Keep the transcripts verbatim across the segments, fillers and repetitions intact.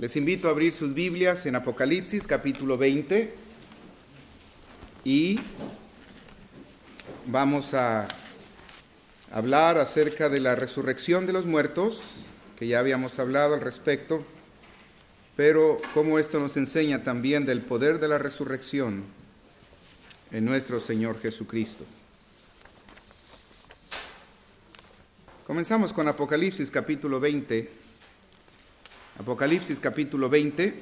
Les invito a abrir sus Biblias en Apocalipsis capítulo veinte y vamos a hablar acerca de la resurrección de los muertos, que ya habíamos hablado al respecto, pero cómo esto nos enseña también del poder de la resurrección en nuestro Señor Jesucristo. Comenzamos con Apocalipsis capítulo veinte. Apocalipsis capítulo veinte,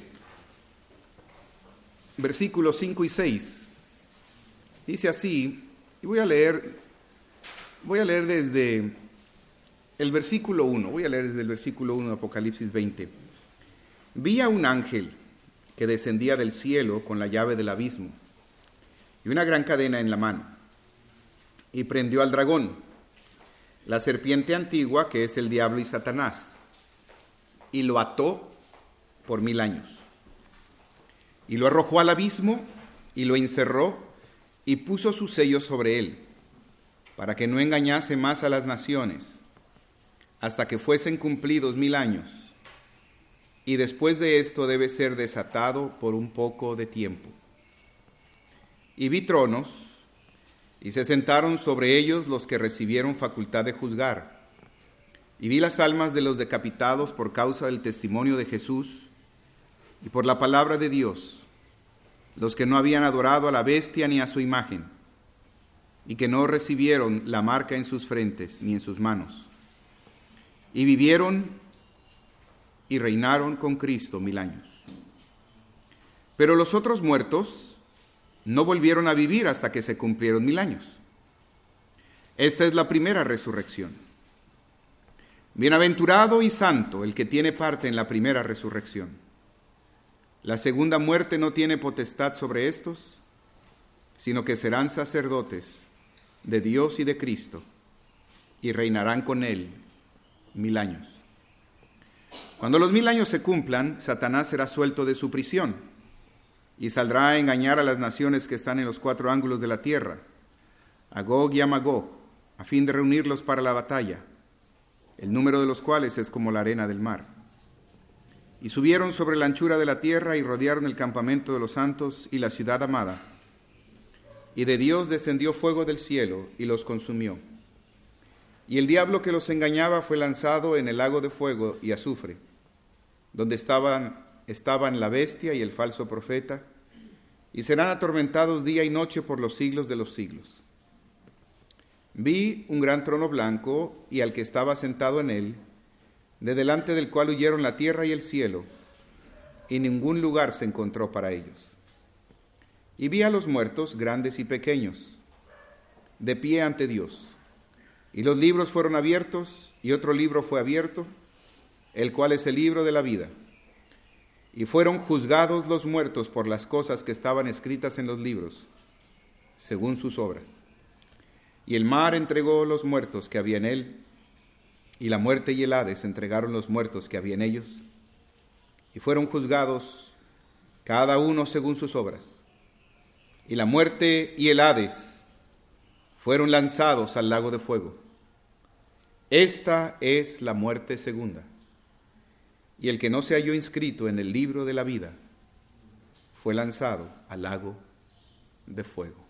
versículos cinco y seis. Dice así, y voy a leer, voy a leer desde el versículo uno, voy a leer desde el versículo uno de Apocalipsis veinte. Vi a un ángel que descendía del cielo con la llave del abismo y una gran cadena en la mano, y prendió al dragón, la serpiente antigua que es el diablo y Satanás, y lo ató por mil años. Y lo arrojó al abismo y lo encerró y puso su sello sobre él, para que no engañase más a las naciones, hasta que fuesen cumplidos mil años. Y después de esto debe ser desatado por un poco de tiempo. Y vi tronos, y se sentaron sobre ellos los que recibieron facultad de juzgar. Y vi las almas de los decapitados por causa del testimonio de Jesús y por la palabra de Dios, los que no habían adorado a la bestia ni a su imagen, y que no recibieron la marca en sus frentes ni en sus manos. Y vivieron y reinaron con Cristo mil años. Pero los otros muertos no volvieron a vivir hasta que se cumplieron mil años. Esta es la primera resurrección. Bienaventurado y santo el que tiene parte en la primera resurrección. La segunda muerte no tiene potestad sobre estos, sino que serán sacerdotes de Dios y de Cristo, y reinarán con él mil años. Cuando los mil años se cumplan, Satanás será suelto de su prisión, y saldrá a engañar a las naciones que están en los cuatro ángulos de la tierra, a Gog y a Magog, a fin de reunirlos para la batalla, el número de los cuales es como la arena del mar. Y subieron sobre la anchura de la tierra y rodearon el campamento de los santos y la ciudad amada. Y de Dios descendió fuego del cielo y los consumió. Y el diablo que los engañaba fue lanzado en el lago de fuego y azufre, donde estaban, estaban la bestia y el falso profeta, y serán atormentados día y noche por los siglos de los siglos. Vi un gran trono blanco y al que estaba sentado en él, de delante del cual huyeron la tierra y el cielo, y ningún lugar se encontró para ellos. Y vi a los muertos, grandes y pequeños, de pie ante Dios. Y los libros fueron abiertos, y otro libro fue abierto, el cual es el libro de la vida. Y fueron juzgados los muertos por las cosas que estaban escritas en los libros, según sus obras. Y el mar entregó los muertos que había en él, y la muerte y el Hades entregaron los muertos que había en ellos, y fueron juzgados cada uno según sus obras. Y la muerte y el Hades fueron lanzados al lago de fuego. Esta es la muerte segunda. Y el que no se halló inscrito en el libro de la vida fue lanzado al lago de fuego.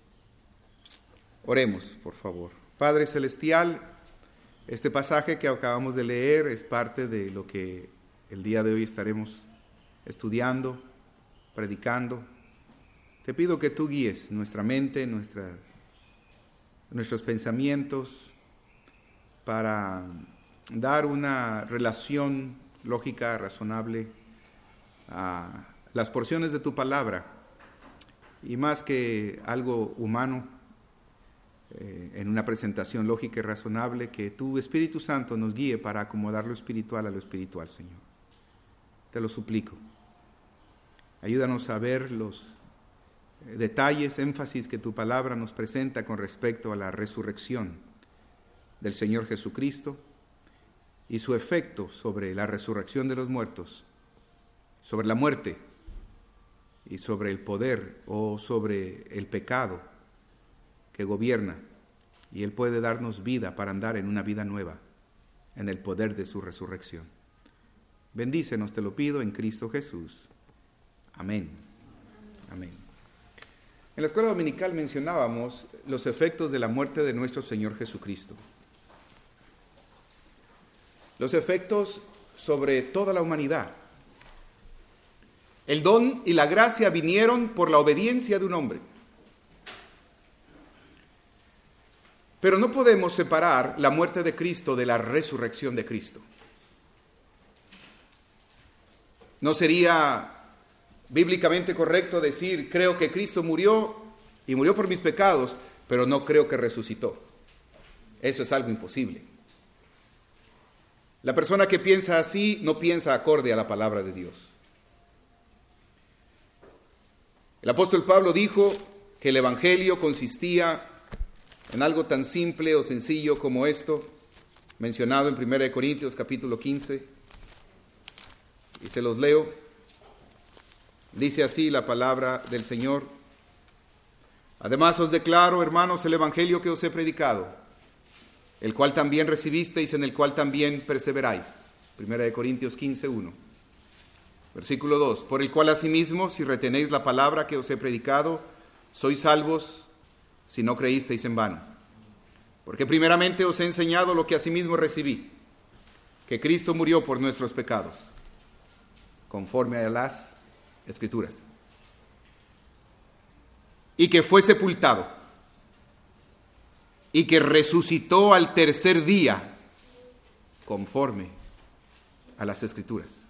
Oremos, por favor. Padre Celestial, este pasaje que acabamos de leer es parte de lo que el día de hoy estaremos estudiando, predicando. Te pido que tú guíes nuestra mente, nuestra, nuestros pensamientos, para dar una relación lógica, razonable a las porciones de tu palabra, y más que algo humano, Eh, en una presentación lógica y razonable, que tu Espíritu Santo nos guíe para acomodar lo espiritual a lo espiritual, Señor. Te lo suplico. Ayúdanos a ver los eh, detalles, énfasis que tu palabra nos presenta con respecto a la resurrección del Señor Jesucristo y su efecto sobre la resurrección de los muertos, sobre la muerte y sobre el poder o sobre el pecado que gobierna, y Él puede darnos vida para andar en una vida nueva, en el poder de su resurrección. Bendícenos, te lo pido, en Cristo Jesús. Amén. Amén. En la escuela dominical mencionábamos los efectos de la muerte de nuestro Señor Jesucristo. Los efectos sobre toda la humanidad. El don y la gracia vinieron por la obediencia de un hombre. Pero no podemos separar la muerte de Cristo de la resurrección de Cristo. No sería bíblicamente correcto decir, creo que Cristo murió y murió por mis pecados, pero no creo que resucitó. Eso es algo imposible. La persona que piensa así no piensa acorde a la palabra de Dios. El apóstol Pablo dijo que el evangelio consistía en algo tan simple o sencillo como esto, mencionado en primera de Corintios capítulo quince, y se los leo. Dice así la palabra del Señor: además os declaro, hermanos, el evangelio que os he predicado, el cual también recibisteis, en el cual también perseveráis. primera de Corintios quince, uno. Versículo dos, por el cual asimismo, si retenéis la palabra que os he predicado, sois salvos si no creísteis en vano. Porque primeramente os he enseñado lo que asimismo recibí, que Cristo murió por nuestros pecados, conforme a las Escrituras, y que fue sepultado, y que resucitó al tercer día, conforme a las Escrituras.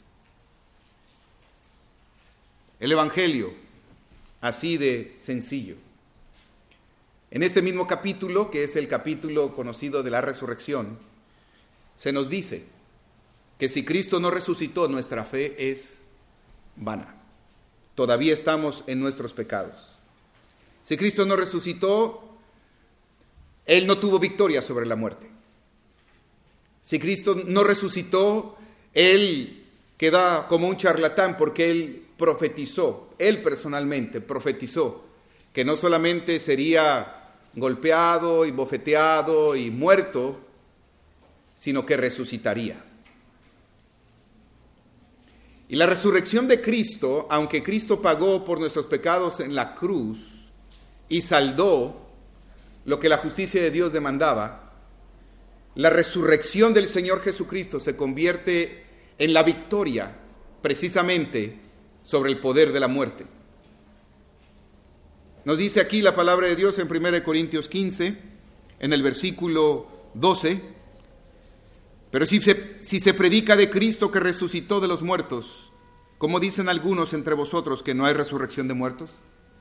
El Evangelio, así de sencillo. En este mismo capítulo, que es el capítulo conocido de la resurrección, se nos dice que si Cristo no resucitó, nuestra fe es vana. Todavía estamos en nuestros pecados. Si Cristo no resucitó, Él no tuvo victoria sobre la muerte. Si Cristo no resucitó, Él queda como un charlatán porque Él profetizó, Él personalmente profetizó que no solamente sería golpeado y bofeteado y muerto, sino que resucitaría. Y la resurrección de Cristo, aunque Cristo pagó por nuestros pecados en la cruz y saldó lo que la justicia de Dios demandaba, la resurrección del Señor Jesucristo se convierte en la victoria precisamente sobre el poder de la muerte. Nos dice aquí la palabra de Dios en primera de Corintios quince, en el versículo doce, pero si se, si se predica de Cristo que resucitó de los muertos, ¿cómo dicen algunos entre vosotros que no hay resurrección de muertos?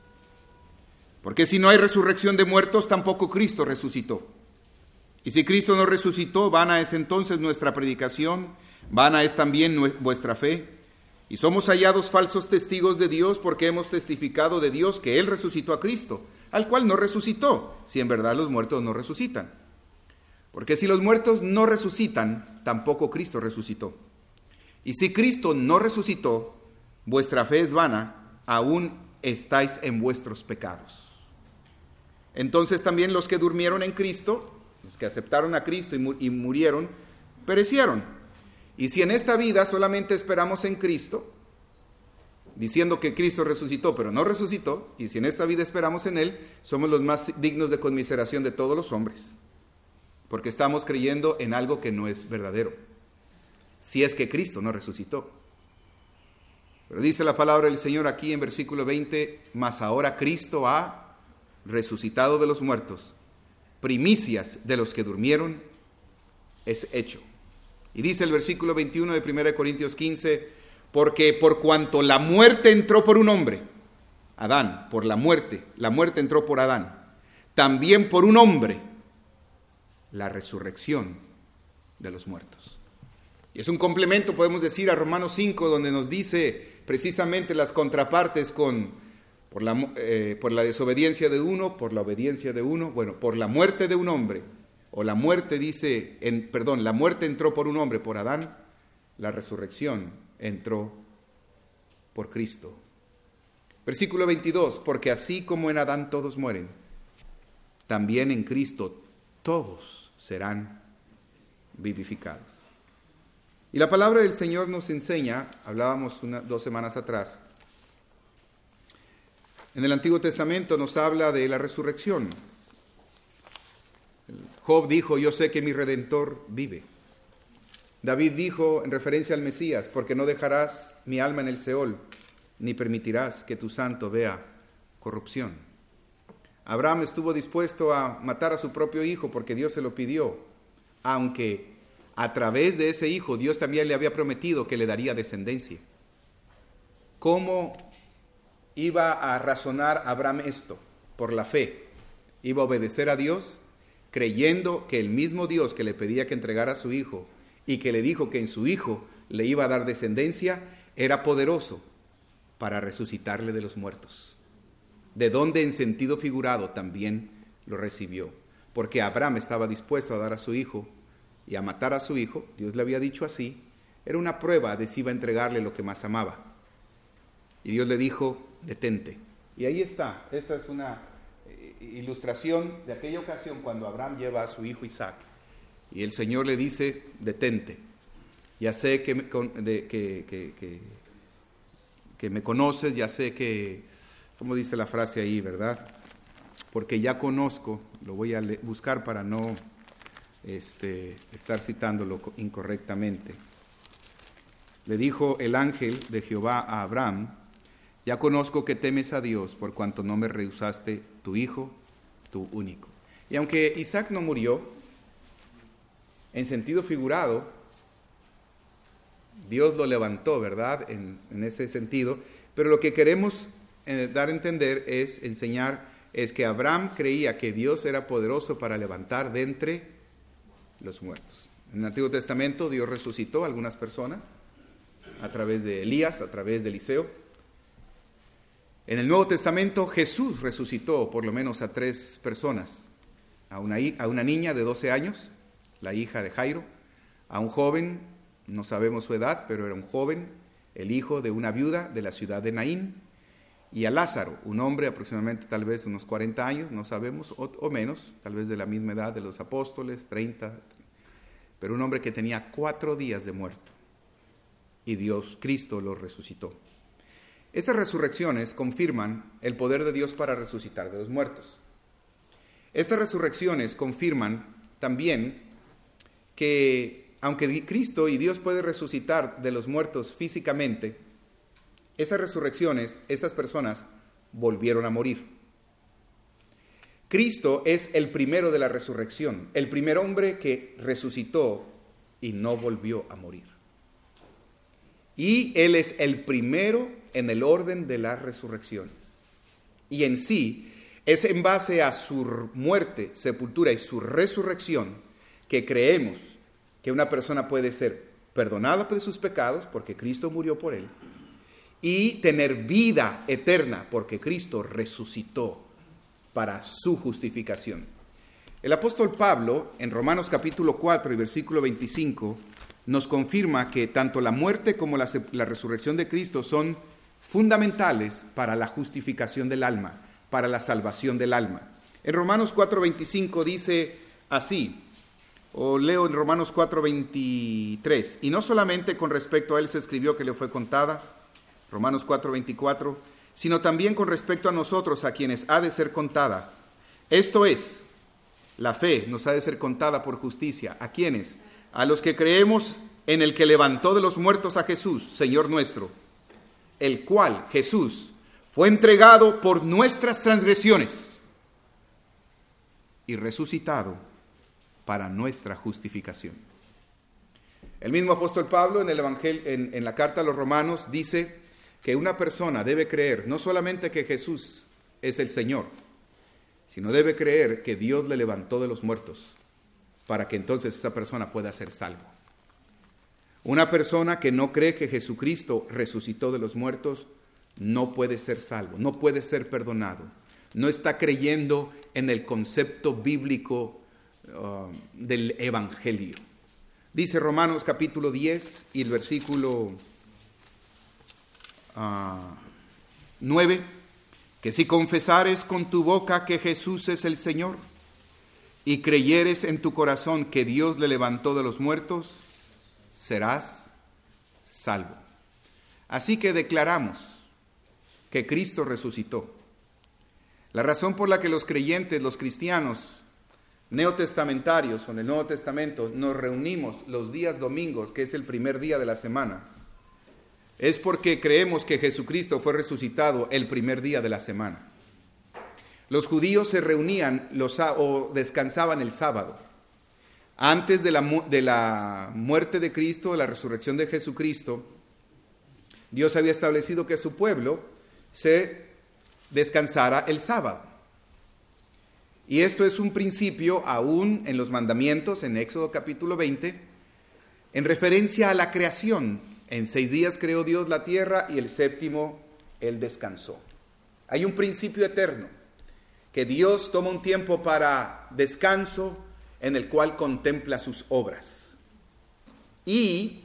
Porque si no hay resurrección de muertos, tampoco Cristo resucitó. Y si Cristo no resucitó, vana es entonces nuestra predicación, vana es también vuestra fe. Y somos hallados falsos testigos de Dios porque hemos testificado de Dios que Él resucitó a Cristo, al cual no resucitó, si en verdad los muertos no resucitan. Porque si los muertos no resucitan, tampoco Cristo resucitó. Y si Cristo no resucitó, vuestra fe es vana, aún estáis en vuestros pecados. Entonces también los que durmieron en Cristo, los que aceptaron a Cristo y, mur- y murieron, perecieron. Y si en esta vida solamente esperamos en Cristo, diciendo que Cristo resucitó, pero no resucitó, y si en esta vida esperamos en Él, somos los más dignos de conmiseración de todos los hombres, porque estamos creyendo en algo que no es verdadero, si es que Cristo no resucitó. Pero dice la palabra del Señor aquí en versículo veinte, mas ahora Cristo ha resucitado de los muertos, primicias de los que durmieron es hecho. Y dice el versículo veintiuno de primera de Corintios quince, porque por cuanto la muerte entró por un hombre, Adán, por la muerte, la muerte entró por Adán, también por un hombre, la resurrección de los muertos. Y es un complemento, podemos decir, a Romanos cinco, donde nos dice precisamente las contrapartes con, por la, eh, por la desobediencia de uno, por la obediencia de uno, bueno, por la muerte de un hombre, o la muerte dice, en, perdón, la muerte entró por un hombre, por Adán, la resurrección entró por Cristo. Versículo veintidós, porque así como en Adán todos mueren, también en Cristo todos serán vivificados. Y la palabra del Señor nos enseña, hablábamos una, dos semanas atrás, en el Antiguo Testamento nos habla de la resurrección. Job dijo, yo sé que mi Redentor vive. David dijo en referencia al Mesías, porque no dejarás mi alma en el Seol, ni permitirás que tu santo vea corrupción. Abraham estuvo dispuesto a matar a su propio hijo porque Dios se lo pidió, aunque a través de ese hijo Dios también le había prometido que le daría descendencia. ¿Cómo iba a razonar Abraham esto? Por la fe. Iba a obedecer a Dios, creyendo que el mismo Dios que le pedía que entregara a su hijo y que le dijo que en su hijo le iba a dar descendencia, era poderoso para resucitarle de los muertos. De donde en sentido figurado también lo recibió. Porque Abraham estaba dispuesto a dar a su hijo y a matar a su hijo, Dios le había dicho así, era una prueba de si iba a entregarle lo que más amaba. Y Dios le dijo, detente. Y ahí está, esta es una ilustración de aquella ocasión cuando Abraham lleva a su hijo Isaac. Y el Señor le dice, detente. Ya sé que me, de, que, que, que, que me conoces, ya sé que, ¿cómo dice la frase ahí, verdad? Porque ya conozco, lo voy a buscar para no este, estar citándolo incorrectamente. Le dijo el ángel de Jehová a Abraham, ya conozco que temes a Dios por cuanto no me rehusaste tu hijo, tu único. Y aunque Isaac no murió, en sentido figurado, Dios lo levantó, ¿verdad? En, en ese sentido. Pero lo que queremos eh, dar a entender es, enseñar, es que Abraham creía que Dios era poderoso para levantar de entre los muertos. En el Antiguo Testamento Dios resucitó a algunas personas a través de Elías, a través de Eliseo. En el Nuevo Testamento Jesús resucitó por lo menos a tres personas, a una, a una niña de doce años, la hija de Jairo, a un joven, no sabemos su edad, pero era un joven, el hijo de una viuda de la ciudad de Naín, y a Lázaro, un hombre aproximadamente tal vez unos cuarenta años, no sabemos, o, o menos, tal vez de la misma edad de los apóstoles, treinta, pero un hombre que tenía cuatro días de muerto, y Dios, Cristo, lo resucitó. Estas resurrecciones confirman el poder de Dios para resucitar de los muertos. Estas resurrecciones confirman también que, aunque Cristo y Dios puede resucitar de los muertos físicamente, esas resurrecciones, estas personas volvieron a morir. Cristo es el primero de la resurrección, el primer hombre que resucitó y no volvió a morir. Y Él es el primero en el orden de las resurrecciones. Y en sí, es en base a su muerte, sepultura y su resurrección que creemos que una persona puede ser perdonada de sus pecados, porque Cristo murió por él, y tener vida eterna, porque Cristo resucitó para su justificación. El apóstol Pablo, en Romanos capítulo cuatro y versículo veinticinco, nos confirma que tanto la muerte como la, la resurrección de Cristo son fundamentales para la justificación del alma, para la salvación del alma. En Romanos cuatro veinticinco dice así, o leo en Romanos cuatro veintitrés, y no solamente con respecto a él se escribió que le fue contada, Romanos cuatro veinticuatro, sino también con respecto a nosotros, a quienes ha de ser contada. Esto es, la fe nos ha de ser contada por justicia. ¿A quiénes? A los que creemos en el que levantó de los muertos a Jesús, Señor nuestro, el cual, Jesús, fue entregado por nuestras transgresiones y resucitado para nuestra justificación. El mismo apóstol Pablo en el Evangelio, en, en la carta a los Romanos, dice que una persona debe creer no solamente que Jesús es el Señor, sino debe creer que Dios le levantó de los muertos para que entonces esa persona pueda ser salvo. Una persona que no cree que Jesucristo resucitó de los muertos no puede ser salvo, no puede ser perdonado. No está creyendo en el concepto bíblico uh, del Evangelio. Dice Romanos capítulo diez y el versículo uh, nueve, que si confesares con tu boca que Jesús es el Señor y creyeres en tu corazón que Dios le levantó de los muertos, serás salvo. Así que declaramos que Cristo resucitó. La razón por la que los creyentes, los cristianos neotestamentarios o en el Nuevo Testamento nos reunimos los días domingos, que es el primer día de la semana, es porque creemos que Jesucristo fue resucitado el primer día de la semana. Los judíos se reunían los, o descansaban el sábado. Antes de la, de la muerte de Cristo, la resurrección de Jesucristo, Dios había establecido que su pueblo se descansara el sábado. Y esto es un principio aún en los mandamientos, en Éxodo capítulo veinte, en referencia a la creación. En seis días creó Dios la tierra y el séptimo Él descansó. Hay un principio eterno, que Dios toma un tiempo para descanso en el cual contempla sus obras. Y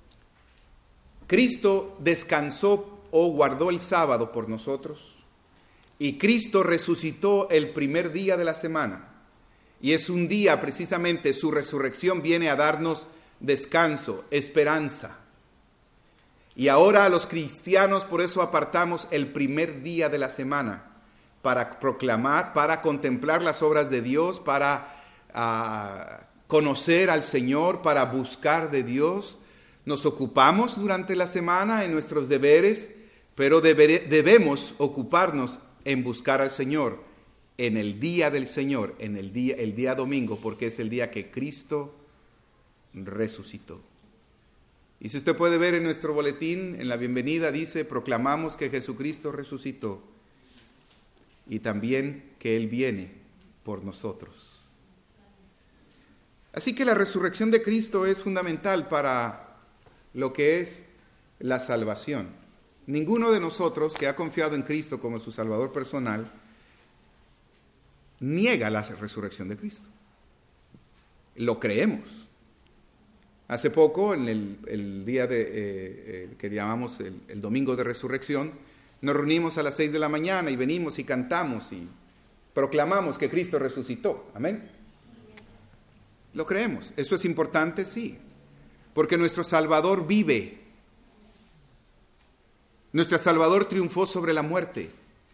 Cristo descansó o guardó el sábado por nosotros. Y Cristo resucitó el primer día de la semana. Y es un día, precisamente, su resurrección viene a darnos descanso, esperanza. Y ahora los cristianos por eso apartamos el primer día de la semana para proclamar, para contemplar las obras de Dios, para uh, conocer al Señor, para buscar de Dios. Nos ocupamos durante la semana en nuestros deberes, pero debe, debemos ocuparnos en buscar al Señor en el día del Señor, en el día, el día domingo, porque es el día que Cristo resucitó. Y si usted puede ver en nuestro boletín, en la bienvenida dice, proclamamos que Jesucristo resucitó y también que Él viene por nosotros. Así que la resurrección de Cristo es fundamental para lo que es la salvación. Ninguno de nosotros que ha confiado en Cristo como su Salvador personal niega la resurrección de Cristo. Lo creemos. Hace poco, en el, el día de, eh, eh, que llamamos el, el Domingo de Resurrección, nos reunimos a las seis de la mañana y venimos y cantamos y proclamamos que Cristo resucitó. Amén. Lo creemos. ¿Eso es importante? Sí. Porque nuestro Salvador vive. Nuestro Salvador triunfó sobre la muerte.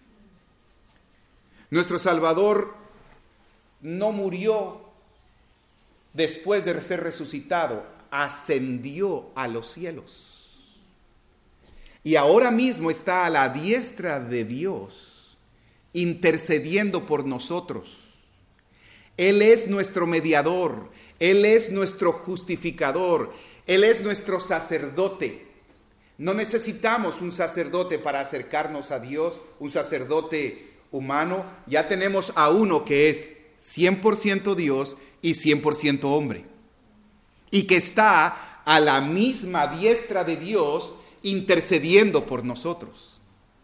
Nuestro Salvador no murió después de ser resucitado, ascendió a los cielos. Y ahora mismo está a la diestra de Dios, intercediendo por nosotros. Él es nuestro mediador, Él es nuestro justificador, Él es nuestro sacerdote. No necesitamos un sacerdote para acercarnos a Dios, un sacerdote humano. Ya tenemos a uno que es cien por ciento Dios y cien por ciento hombre. Y que está a la misma diestra de Dios intercediendo por nosotros.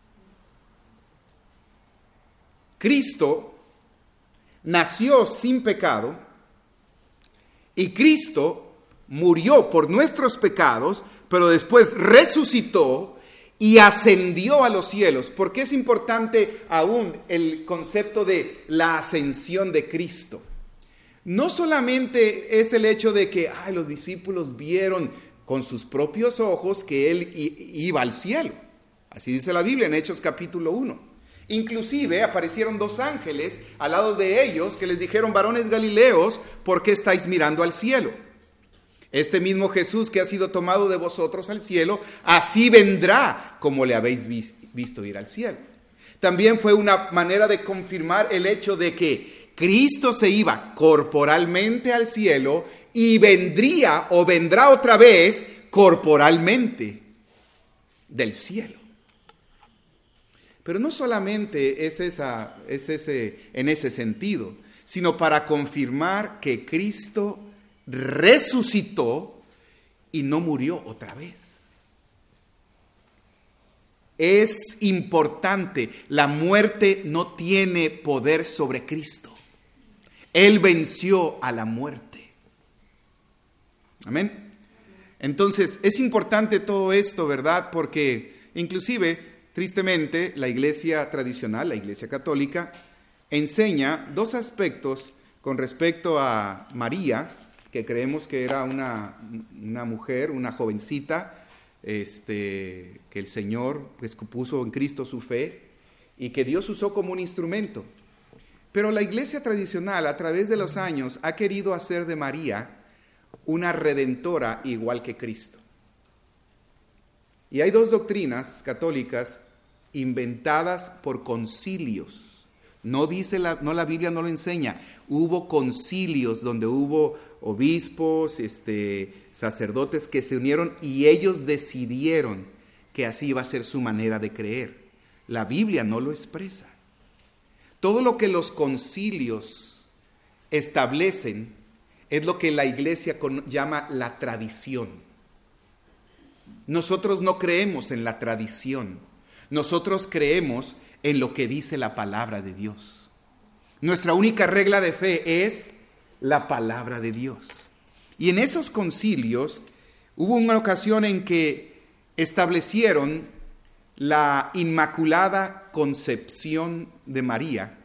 Cristo nació sin pecado y Cristo murió por nuestros pecados, pero después resucitó y ascendió a los cielos. ¿Por qué es importante aún el concepto de la ascensión de Cristo? No solamente es el hecho de que ay, los discípulos vieron con sus propios ojos que Él iba al cielo. Así dice la Biblia en Hechos capítulo uno. Inclusive aparecieron dos ángeles al lado de ellos que les dijeron, varones galileos, ¿por qué estáis mirando al cielo? Este mismo Jesús que ha sido tomado de vosotros al cielo, así vendrá como le habéis visto ir al cielo. También fue una manera de confirmar el hecho de que Cristo se iba corporalmente al cielo y vendría o vendrá otra vez corporalmente del cielo. Pero no solamente es, esa, es ese, en ese sentido, sino para confirmar que Cristo resucitó y no murió otra vez. Es importante, la muerte no tiene poder sobre Cristo. Él venció a la muerte. Amén. Entonces, es importante todo esto, ¿verdad? Porque inclusive, tristemente, la iglesia tradicional, la iglesia católica, enseña dos aspectos con respecto a María que creemos que era una, una mujer, una jovencita, este, que el Señor pues, puso en Cristo su fe y que Dios usó como un instrumento. Pero la iglesia tradicional a través de los años ha querido hacer de María una redentora igual que Cristo. Y hay dos doctrinas católicas inventadas por concilios. No dice la, no la Biblia no lo enseña. Hubo concilios donde hubo obispos, este, sacerdotes que se unieron y ellos decidieron que así iba a ser su manera de creer. La Biblia no lo expresa. Todo lo que los concilios establecen es lo que la iglesia llama la tradición. Nosotros no creemos en la tradición. Nosotros creemos en lo que dice la palabra de Dios. Nuestra única regla de fe es la palabra de Dios. Y en esos concilios hubo una ocasión en que establecieron la Inmaculada Concepción de María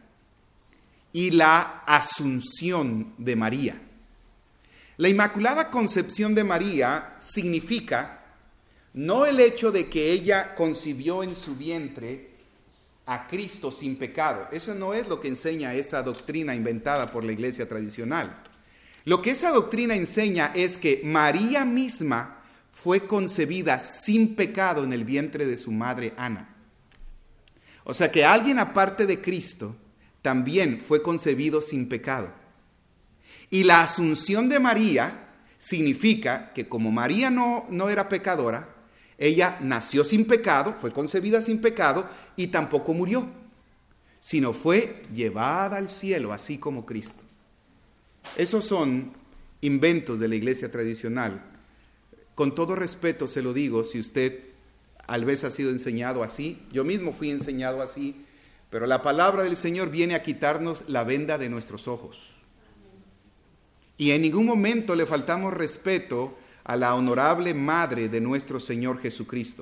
y la Asunción de María. La Inmaculada Concepción de María significa no el hecho de que ella concibió en su vientre a Cristo sin pecado. Eso no es lo que enseña esa doctrina inventada por la iglesia tradicional. Lo que esa doctrina enseña es que María misma fue concebida sin pecado en el vientre de su madre Ana. O sea que alguien aparte de Cristo también fue concebido sin pecado. Y la asunción de María significa que como María no, no era pecadora, ella nació sin pecado, fue concebida sin pecado y tampoco murió, sino fue llevada al cielo, así como Cristo. Esos son inventos de la iglesia tradicional. Con todo respeto se lo digo, si usted tal vez ha sido enseñado así, yo mismo fui enseñado así, pero la palabra del Señor viene a quitarnos la venda de nuestros ojos. Y en ningún momento le faltamos respeto a la honorable madre de nuestro Señor Jesucristo.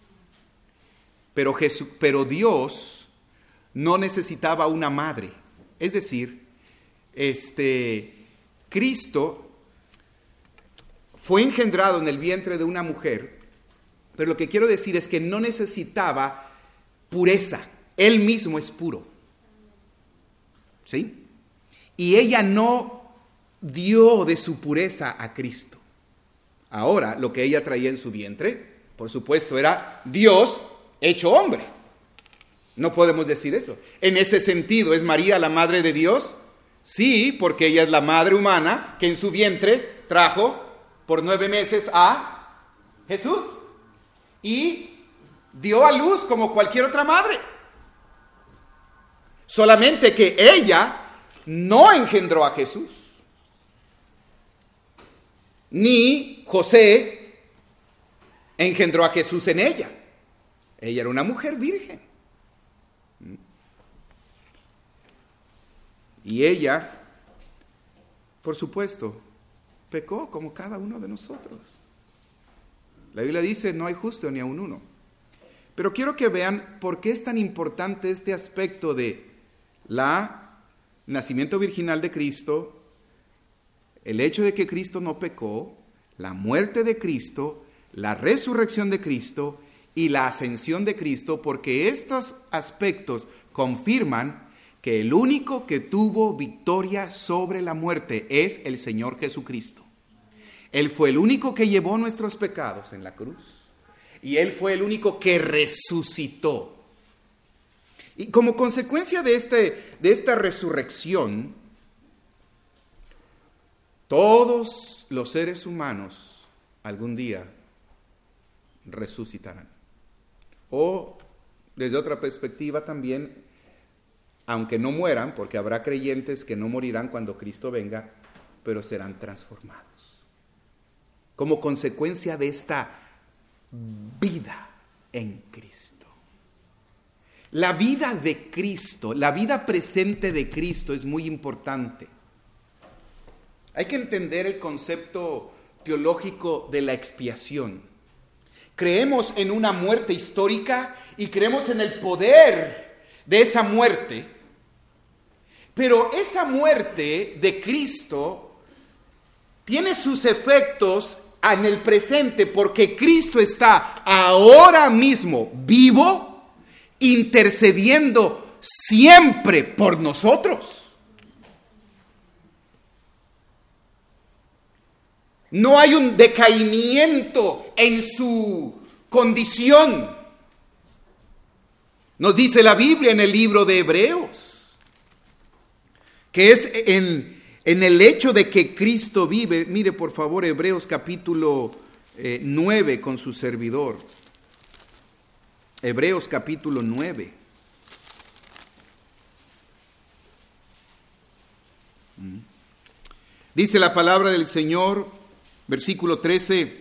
Pero, Jesu, pero Dios no necesitaba una madre. Es decir, este, Cristo fue engendrado en el vientre de una mujer, pero lo que quiero decir es que no necesitaba pureza. Él mismo es puro. ¿Sí? Y ella no dio de su pureza a Cristo. Ahora, lo que ella traía en su vientre, por supuesto, era Dios hecho hombre. No podemos decir eso. En ese sentido, ¿es María la madre de Dios? Sí, porque ella es la madre humana que en su vientre trajo por nueve meses a Jesús. Y dio a luz como cualquier otra madre. Solamente que ella no engendró a Jesús. Ni José engendró a Jesús en ella. Ella era una mujer virgen. Y ella, por supuesto, pecó como cada uno de nosotros. La Biblia dice, no hay justo ni aun uno. Pero quiero que vean por qué es tan importante este aspecto de la nacimiento virginal de Cristo, el hecho de que Cristo no pecó, la muerte de Cristo, la resurrección de Cristo y la ascensión de Cristo, porque estos aspectos confirman que el único que tuvo victoria sobre la muerte es el Señor Jesucristo. Él fue el único que llevó nuestros pecados en la cruz y Él fue el único que resucitó. Y como consecuencia de, este, de esta resurrección, todos los seres humanos algún día resucitarán. O desde otra perspectiva también, aunque no mueran, porque habrá creyentes que no morirán cuando Cristo venga, pero serán transformados. Como consecuencia de esta vida en Cristo. La vida de Cristo, la vida presente de Cristo es muy importante. Hay que entender el concepto teológico de la expiación. Creemos en una muerte histórica y creemos en el poder de esa muerte, pero esa muerte de Cristo tiene sus efectos en el presente porque Cristo está ahora mismo vivo, intercediendo siempre por nosotros. No hay un decaimiento en su condición. Nos dice la Biblia en el libro de Hebreos, que es en, en el hecho de que Cristo vive. Mire por favor Hebreos capítulo eh, nueve con su servidor. Hebreos capítulo nueve. Dice la palabra del Señor, versículo trece,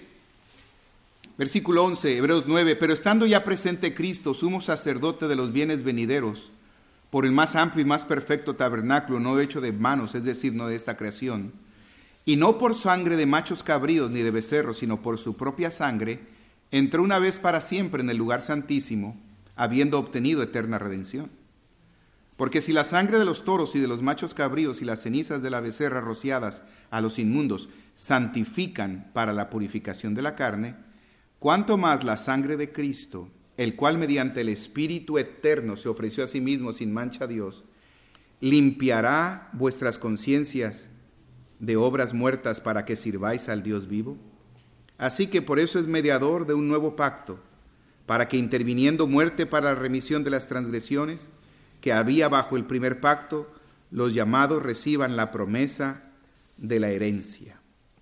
versículo once, Hebreos nueve, pero estando ya presente Cristo, sumo sacerdote de los bienes venideros, por el más amplio y más perfecto tabernáculo, no hecho de manos, es decir, no de esta creación, y no por sangre de machos cabríos ni de becerros, sino por su propia sangre, entró una vez para siempre en el lugar santísimo, habiendo obtenido eterna redención. Porque si la sangre de los toros y de los machos cabríos y las cenizas de la becerra rociadas a los inmundos santifican para la purificación de la carne, cuánto más la sangre de Cristo, el cual mediante el Espíritu eterno se ofreció a sí mismo sin mancha a Dios, limpiará vuestras conciencias de obras muertas para que sirváis al Dios vivo. Así que por eso es mediador de un nuevo pacto, para que interviniendo muerte para la remisión de las transgresiones que había bajo el primer pacto, los llamados reciban la promesa de la herencia.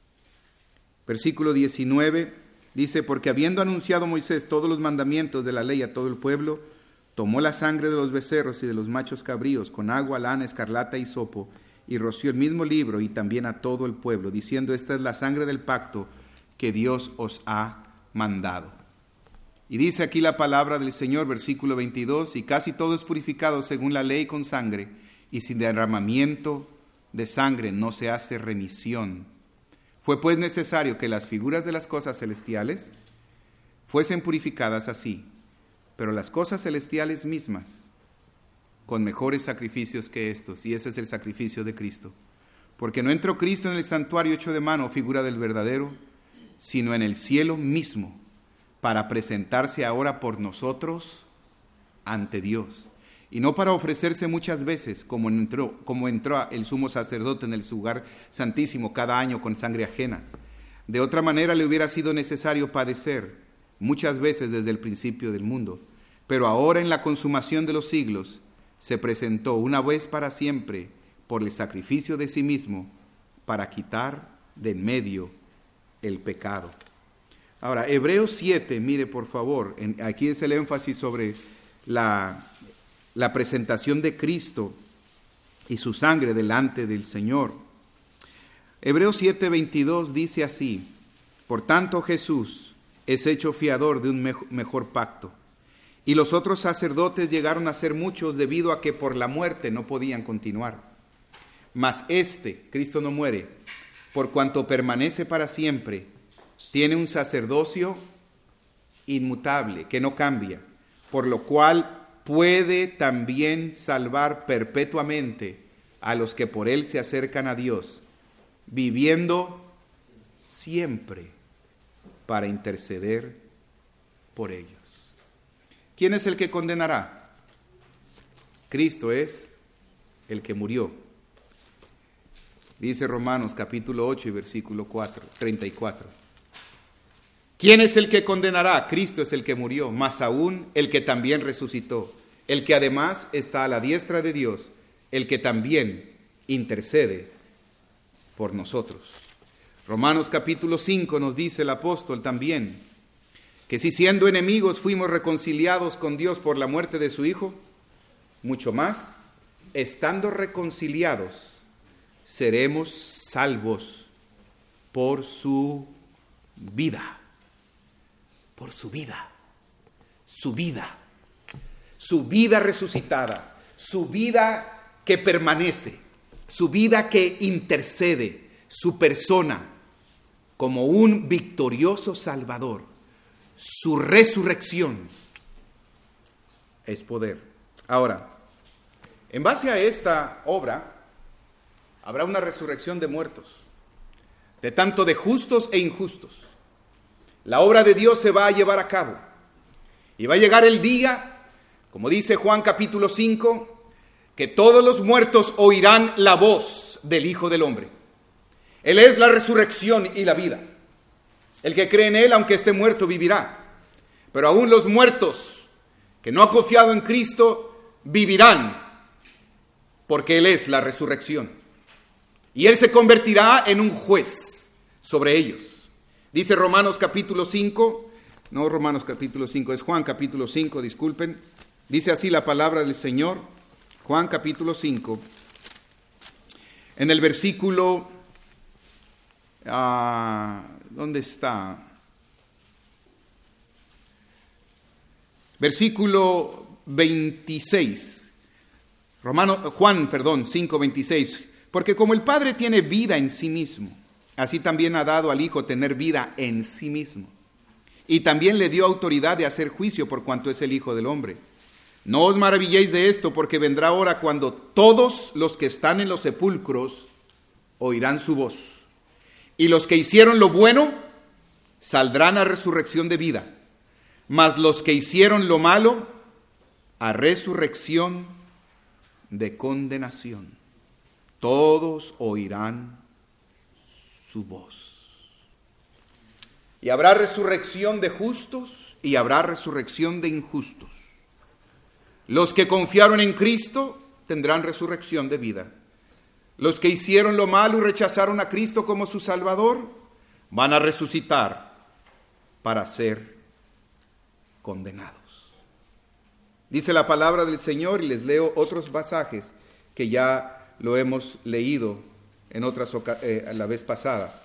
Versículo diecinueve dice, porque habiendo anunciado Moisés todos los mandamientos de la ley a todo el pueblo, tomó la sangre de los becerros y de los machos cabríos con agua, lana, escarlata y hisopo, y roció el mismo libro y también a todo el pueblo, diciendo, esta es la sangre del pacto que Dios os ha mandado. Y dice aquí la palabra del Señor, versículo veintidós, y casi todo es purificado según la ley con sangre, y sin derramamiento de sangre no se hace remisión. Fue pues necesario que las figuras de las cosas celestiales fuesen purificadas así, pero las cosas celestiales mismas con mejores sacrificios que estos, y ese es el sacrificio de Cristo. Porque no entró Cristo en el santuario hecho de mano, figura del verdadero, sino en el cielo mismo, para presentarse ahora por nosotros ante Dios. Y no para ofrecerse muchas veces, como entró, como entró el sumo sacerdote en el lugar santísimo cada año con sangre ajena. De otra manera le hubiera sido necesario padecer muchas veces desde el principio del mundo. Pero ahora en la consumación de los siglos se presentó una vez para siempre por el sacrificio de sí mismo para quitar de en medio el pecado. Ahora, Hebreos siete, mire por favor, en, aquí es el énfasis sobre la, la presentación de Cristo y su sangre delante del Señor. Hebreos siete, veintidós dice así, por tanto Jesús es hecho fiador de un mejor, mejor pacto, y los otros sacerdotes llegaron a ser muchos debido a que por la muerte no podían continuar. Mas este, Cristo no muere, por cuanto permanece para siempre, tiene un sacerdocio inmutable, que no cambia, por lo cual puede también salvar perpetuamente a los que por él se acercan a Dios, viviendo siempre para interceder por ellos. ¿Quién es el que condenará? Cristo es el que murió. Dice Romanos capítulo ocho y versículo cuatro, treinta y cuatro. ¿Quién es el que condenará? Cristo es el que murió, más aún el que también resucitó, el que además está a la diestra de Dios, el que también intercede por nosotros. Romanos capítulo cinco nos dice el apóstol también, que si siendo enemigos fuimos reconciliados con Dios por la muerte de su Hijo, mucho más, estando reconciliados, seremos salvos por su vida. Por su vida, su vida, su vida resucitada, su vida que permanece, su vida que intercede, su persona como un victorioso Salvador, su resurrección es poder. Ahora, en base a esta obra, habrá una resurrección de muertos. de tanto de justos e injustos. La obra de Dios se va a llevar a cabo. Y va a llegar el día, como dice Juan capítulo cinco, que todos los muertos oirán la voz del Hijo del Hombre. Él es la resurrección y la vida. El que cree en Él, aunque esté muerto, vivirá. Pero aún los muertos que no han confiado en Cristo, vivirán, porque Él es la resurrección. Y Él se convertirá en un juez sobre ellos. Dice Romanos capítulo cinco, no Romanos capítulo cinco, es Juan capítulo cinco, disculpen. Dice así la palabra del Señor, Juan capítulo cinco, en el versículo, uh, ¿dónde está? Versículo veintiséis, Romano, Juan, perdón, cinco, veintiséis. Porque como el Padre tiene vida en sí mismo, así también ha dado al Hijo tener vida en sí mismo. Y también le dio autoridad de hacer juicio por cuanto es el Hijo del Hombre. No os maravilléis de esto, porque vendrá hora cuando todos los que están en los sepulcros oirán su voz. Y los que hicieron lo bueno saldrán a resurrección de vida. Mas los que hicieron lo malo a resurrección de condenación. Todos oirán su voz. Y habrá resurrección de justos y habrá resurrección de injustos. Los que confiaron en Cristo tendrán resurrección de vida. Los que hicieron lo malo y rechazaron a Cristo como su Salvador van a resucitar para ser condenados. Dice la palabra del Señor, y les leo otros pasajes que ya lo hemos leído en otras eh, la vez pasada.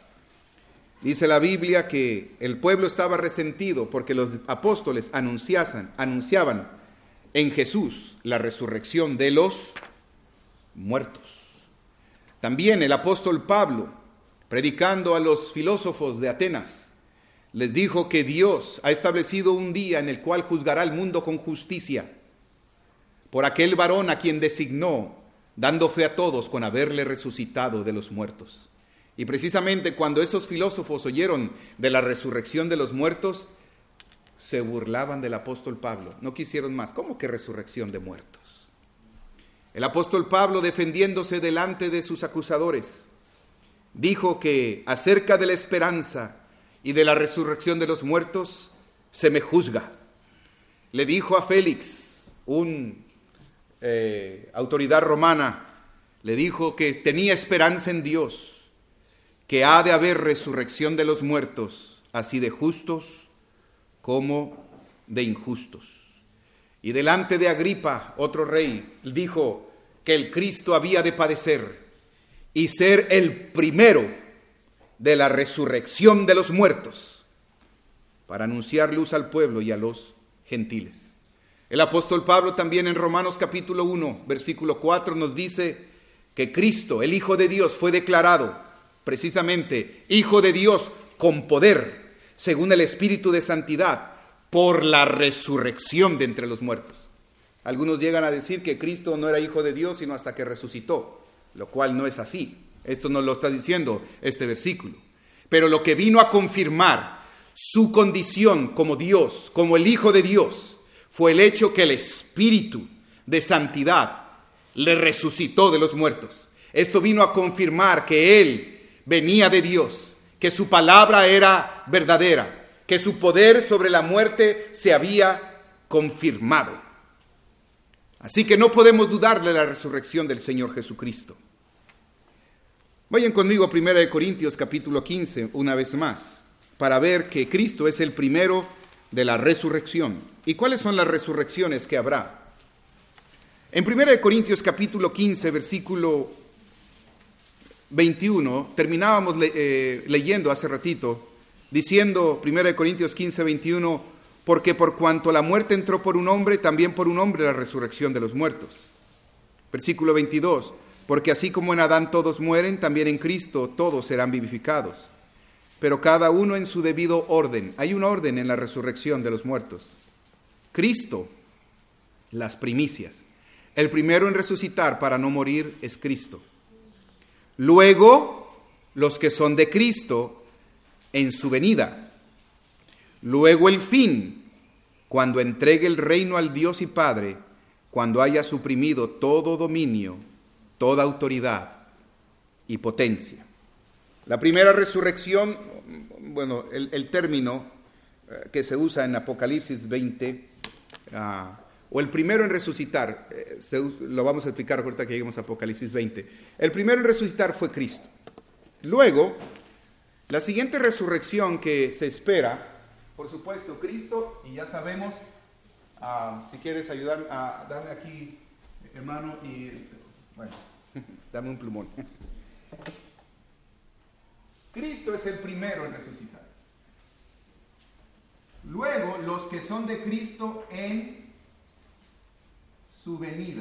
Dice la Biblia que el pueblo estaba resentido porque los apóstoles anunciaban, anunciaban en Jesús la resurrección de los muertos. También el apóstol Pablo, predicando a los filósofos de Atenas, les dijo que Dios ha establecido un día en el cual juzgará al mundo con justicia por aquel varón a quien designó, dando fe a todos con haberle resucitado de los muertos. Y precisamente cuando esos filósofos oyeron de la resurrección de los muertos, se burlaban del apóstol Pablo. No quisieron más. ¿Cómo que resurrección de muertos? El apóstol Pablo, defendiéndose delante de sus acusadores, dijo que acerca de la esperanza y de la resurrección de los muertos, se me juzga. Le dijo a Félix, un eh, autoridad romana, le dijo que tenía esperanza en Dios, que ha de haber resurrección de los muertos, así de justos como de injustos. Y delante de Agripa, otro rey, dijo que el Cristo había de padecer y ser el primero de la resurrección de los muertos, para anunciar luz al pueblo y a los gentiles. El apóstol Pablo también en Romanos capítulo uno, versículo cuatro, nos dice que Cristo, el Hijo de Dios, fue declarado precisamente Hijo de Dios con poder, según el Espíritu de Santidad, por la resurrección de entre los muertos. Algunos llegan a decir que Cristo no era Hijo de Dios sino hasta que resucitó, lo cual no es así. Esto nos lo está diciendo este versículo. Pero lo que vino a confirmar su condición como Dios, como el Hijo de Dios, fue el hecho que el Espíritu de Santidad le resucitó de los muertos. Esto vino a confirmar que Él venía de Dios, que su palabra era verdadera, que su poder sobre la muerte se había confirmado. Así que no podemos dudar de la resurrección del Señor Jesucristo. Vayan conmigo a primera de Corintios capítulo quince una vez más, para ver que Cristo es el primero de la resurrección. ¿Y cuáles son las resurrecciones que habrá? En primera de Corintios capítulo quince, versículo veintiuno, terminábamos le, eh, leyendo hace ratito, diciendo, primera de Corintios quince, veintiuno, porque por cuanto la muerte entró por un hombre, también por un hombre la resurrección de los muertos. Versículo veintidós, porque así como en Adán todos mueren, también en Cristo todos serán vivificados, pero cada uno en su debido orden. Hay un orden en la resurrección de los muertos. Cristo, las primicias. El primero en resucitar para no morir es Cristo. Luego, los que son de Cristo en su venida. Luego el fin, cuando entregue el reino al Dios y Padre, cuando haya suprimido todo dominio, toda autoridad y potencia. La primera resurrección, bueno, el, el término eh, que se usa en Apocalipsis veinte, uh, o el primero en resucitar, eh, se, lo vamos a explicar ahorita que lleguemos a Apocalipsis veinte. El primero en resucitar fue Cristo. Luego, la siguiente resurrección que se espera, por supuesto, Cristo, y ya sabemos, uh, si quieres ayudar a uh, darme aquí, hermano, y bueno, dame un plumón. Cristo es el primero en resucitar. Luego, los que son de Cristo en su venida.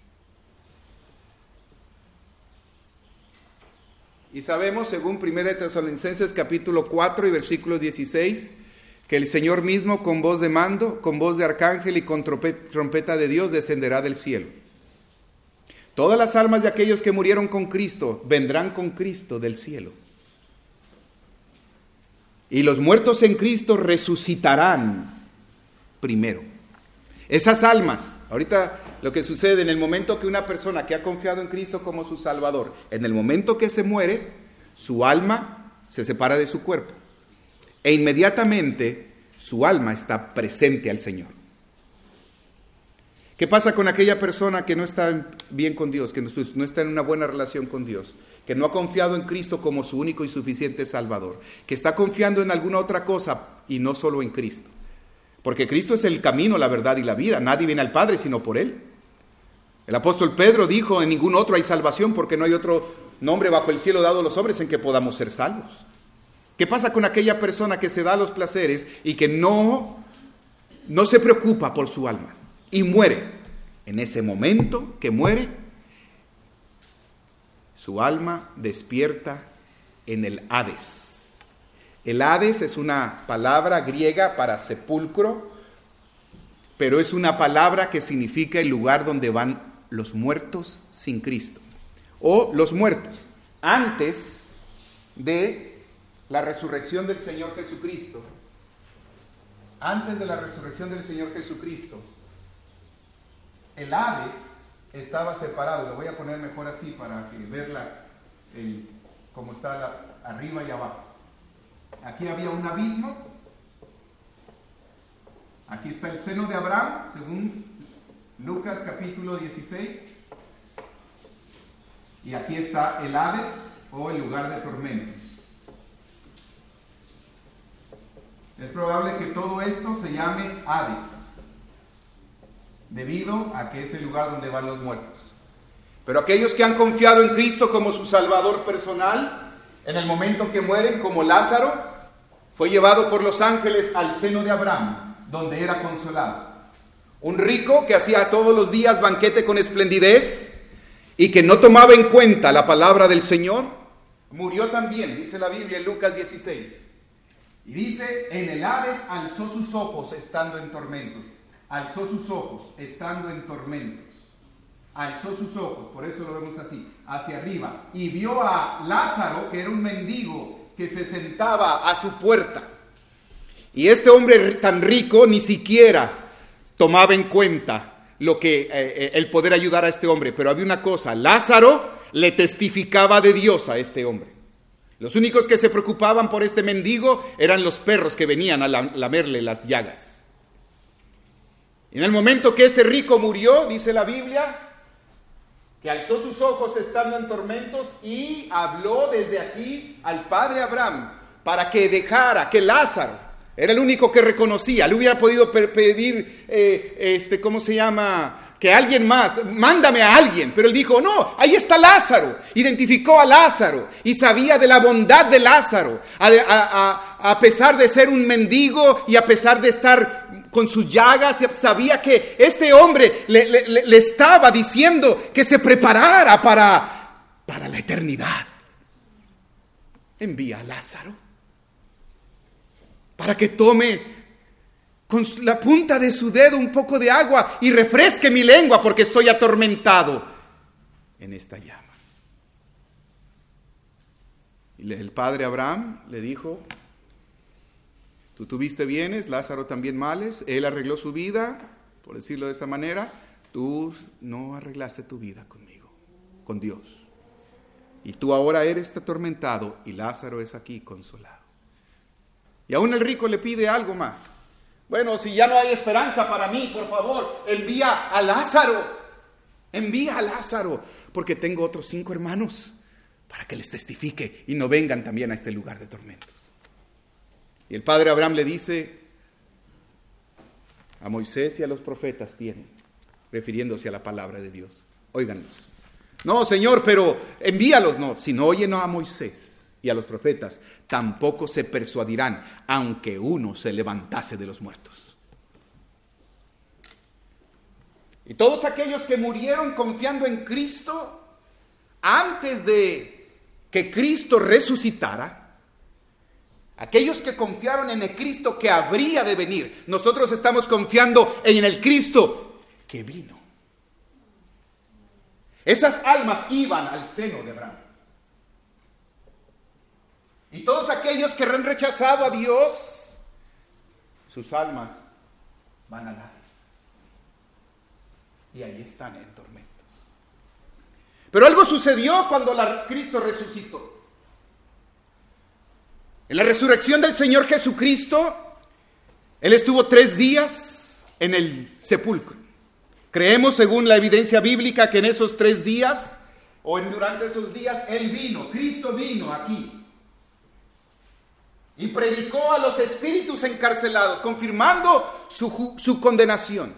Y sabemos, según primera de Tesalonicenses capítulo cuatro y versículo dieciséis, que el Señor mismo con voz de mando, con voz de arcángel y con trompeta de Dios descenderá del cielo. Todas las almas de aquellos que murieron con Cristo vendrán con Cristo del cielo. Y los muertos en Cristo resucitarán primero. Esas almas, ahorita lo que sucede en el momento que una persona que ha confiado en Cristo como su Salvador, en el momento que se muere, su alma se separa de su cuerpo. E inmediatamente su alma está presente al Señor. ¿Qué pasa con aquella persona que no está bien con Dios, que no está en una buena relación con Dios, que no ha confiado en Cristo como su único y suficiente Salvador, que está confiando en alguna otra cosa y no solo en Cristo? Porque Cristo es el camino, la verdad y la vida. Nadie viene al Padre sino por Él. El apóstol Pedro dijo, en ningún otro hay salvación porque no hay otro nombre bajo el cielo dado a los hombres en que podamos ser salvos. ¿Qué pasa con aquella persona que se da los placeres y que no, no se preocupa por su alma y muere? En ese momento que muere, su alma despierta en el Hades. El Hades es una palabra griega para sepulcro, pero es una palabra que significa el lugar donde van los muertos sin Cristo, o los muertos antes de la resurrección del Señor Jesucristo. Antes de la resurrección del Señor Jesucristo, el Hades estaba separado. Lo voy a poner mejor así para que verla el, como está la, arriba y abajo. Aquí había un abismo. Aquí está el seno de Abraham, según Lucas capítulo dieciséis. Y aquí está el Hades, o el lugar de tormentos. Es probable que todo esto se llame Hades, debido a que es el lugar donde van los muertos. Pero aquellos que han confiado en Cristo como su Salvador personal, en el momento que mueren, como Lázaro, fue llevado por los ángeles al seno de Abraham, donde era consolado. Un rico que hacía todos los días banquete con esplendidez y que no tomaba en cuenta la palabra del Señor, murió también, dice la Biblia en Lucas dieciséis. Y dice, en el Hades alzó sus ojos estando en tormentos. Alzó sus ojos estando en tormentos. Alzó sus ojos, por eso lo vemos así, hacia arriba. Y vio a Lázaro, que era un mendigo, que se sentaba a su puerta. Y este hombre tan rico ni siquiera tomaba en cuenta lo que eh, el poder ayudar a este hombre. Pero había una cosa, Lázaro le testificaba de Dios a este hombre. Los únicos que se preocupaban por este mendigo eran los perros que venían a lamerle las llagas. En el momento que ese rico murió, dice la Biblia, que alzó sus ojos estando en tormentos y habló desde aquí al padre Abraham para que dejara que Lázaro, era el único que reconocía, le hubiera podido pedir, eh, este, ¿cómo se llama?, que alguien más, mándame a alguien, pero él dijo, no, ahí está Lázaro, identificó a Lázaro y sabía de la bondad de Lázaro, a, a, a, a pesar de ser un mendigo y a pesar de estar con sus llagas, sabía que este hombre le, le, le estaba diciendo que se preparara para, para la eternidad. Envía a Lázaro para que tome con la punta de su dedo un poco de agua y refresque mi lengua porque estoy atormentado en esta llama. Y el padre Abraham le dijo, tú tuviste bienes, Lázaro también males, él arregló su vida, por decirlo de esa manera, tú no arreglaste tu vida conmigo, con Dios. Y tú ahora eres atormentado y Lázaro es aquí consolado. Y aún el rico le pide algo más. Bueno, si ya no hay esperanza para mí, por favor, envía a Lázaro. Envía a Lázaro, porque tengo otros cinco hermanos para que les testifique y no vengan también a este lugar de tormentos. Y el padre Abraham le dice, a Moisés y a los profetas tienen, refiriéndose a la palabra de Dios. Óiganlos. No, Señor, pero envíalos. No, si no oyen a Moisés y a los profetas, tampoco se persuadirán, aunque uno se levantase de los muertos. Y todos aquellos que murieron confiando en Cristo, antes de que Cristo resucitara, aquellos que confiaron en el Cristo que habría de venir, nosotros estamos confiando en el Cristo que vino. Esas almas iban al seno de Abraham. Y todos aquellos que han rechazado a Dios, sus almas van al Hades. Y ahí están en tormentos. Pero algo sucedió cuando la, Cristo resucitó. En la resurrección del Señor Jesucristo, Él estuvo tres días en el sepulcro. Creemos, según la evidencia bíblica, que en esos tres días, o en durante esos días, Él vino, Cristo vino aquí. Y predicó a los espíritus encarcelados, confirmando su, su condenación.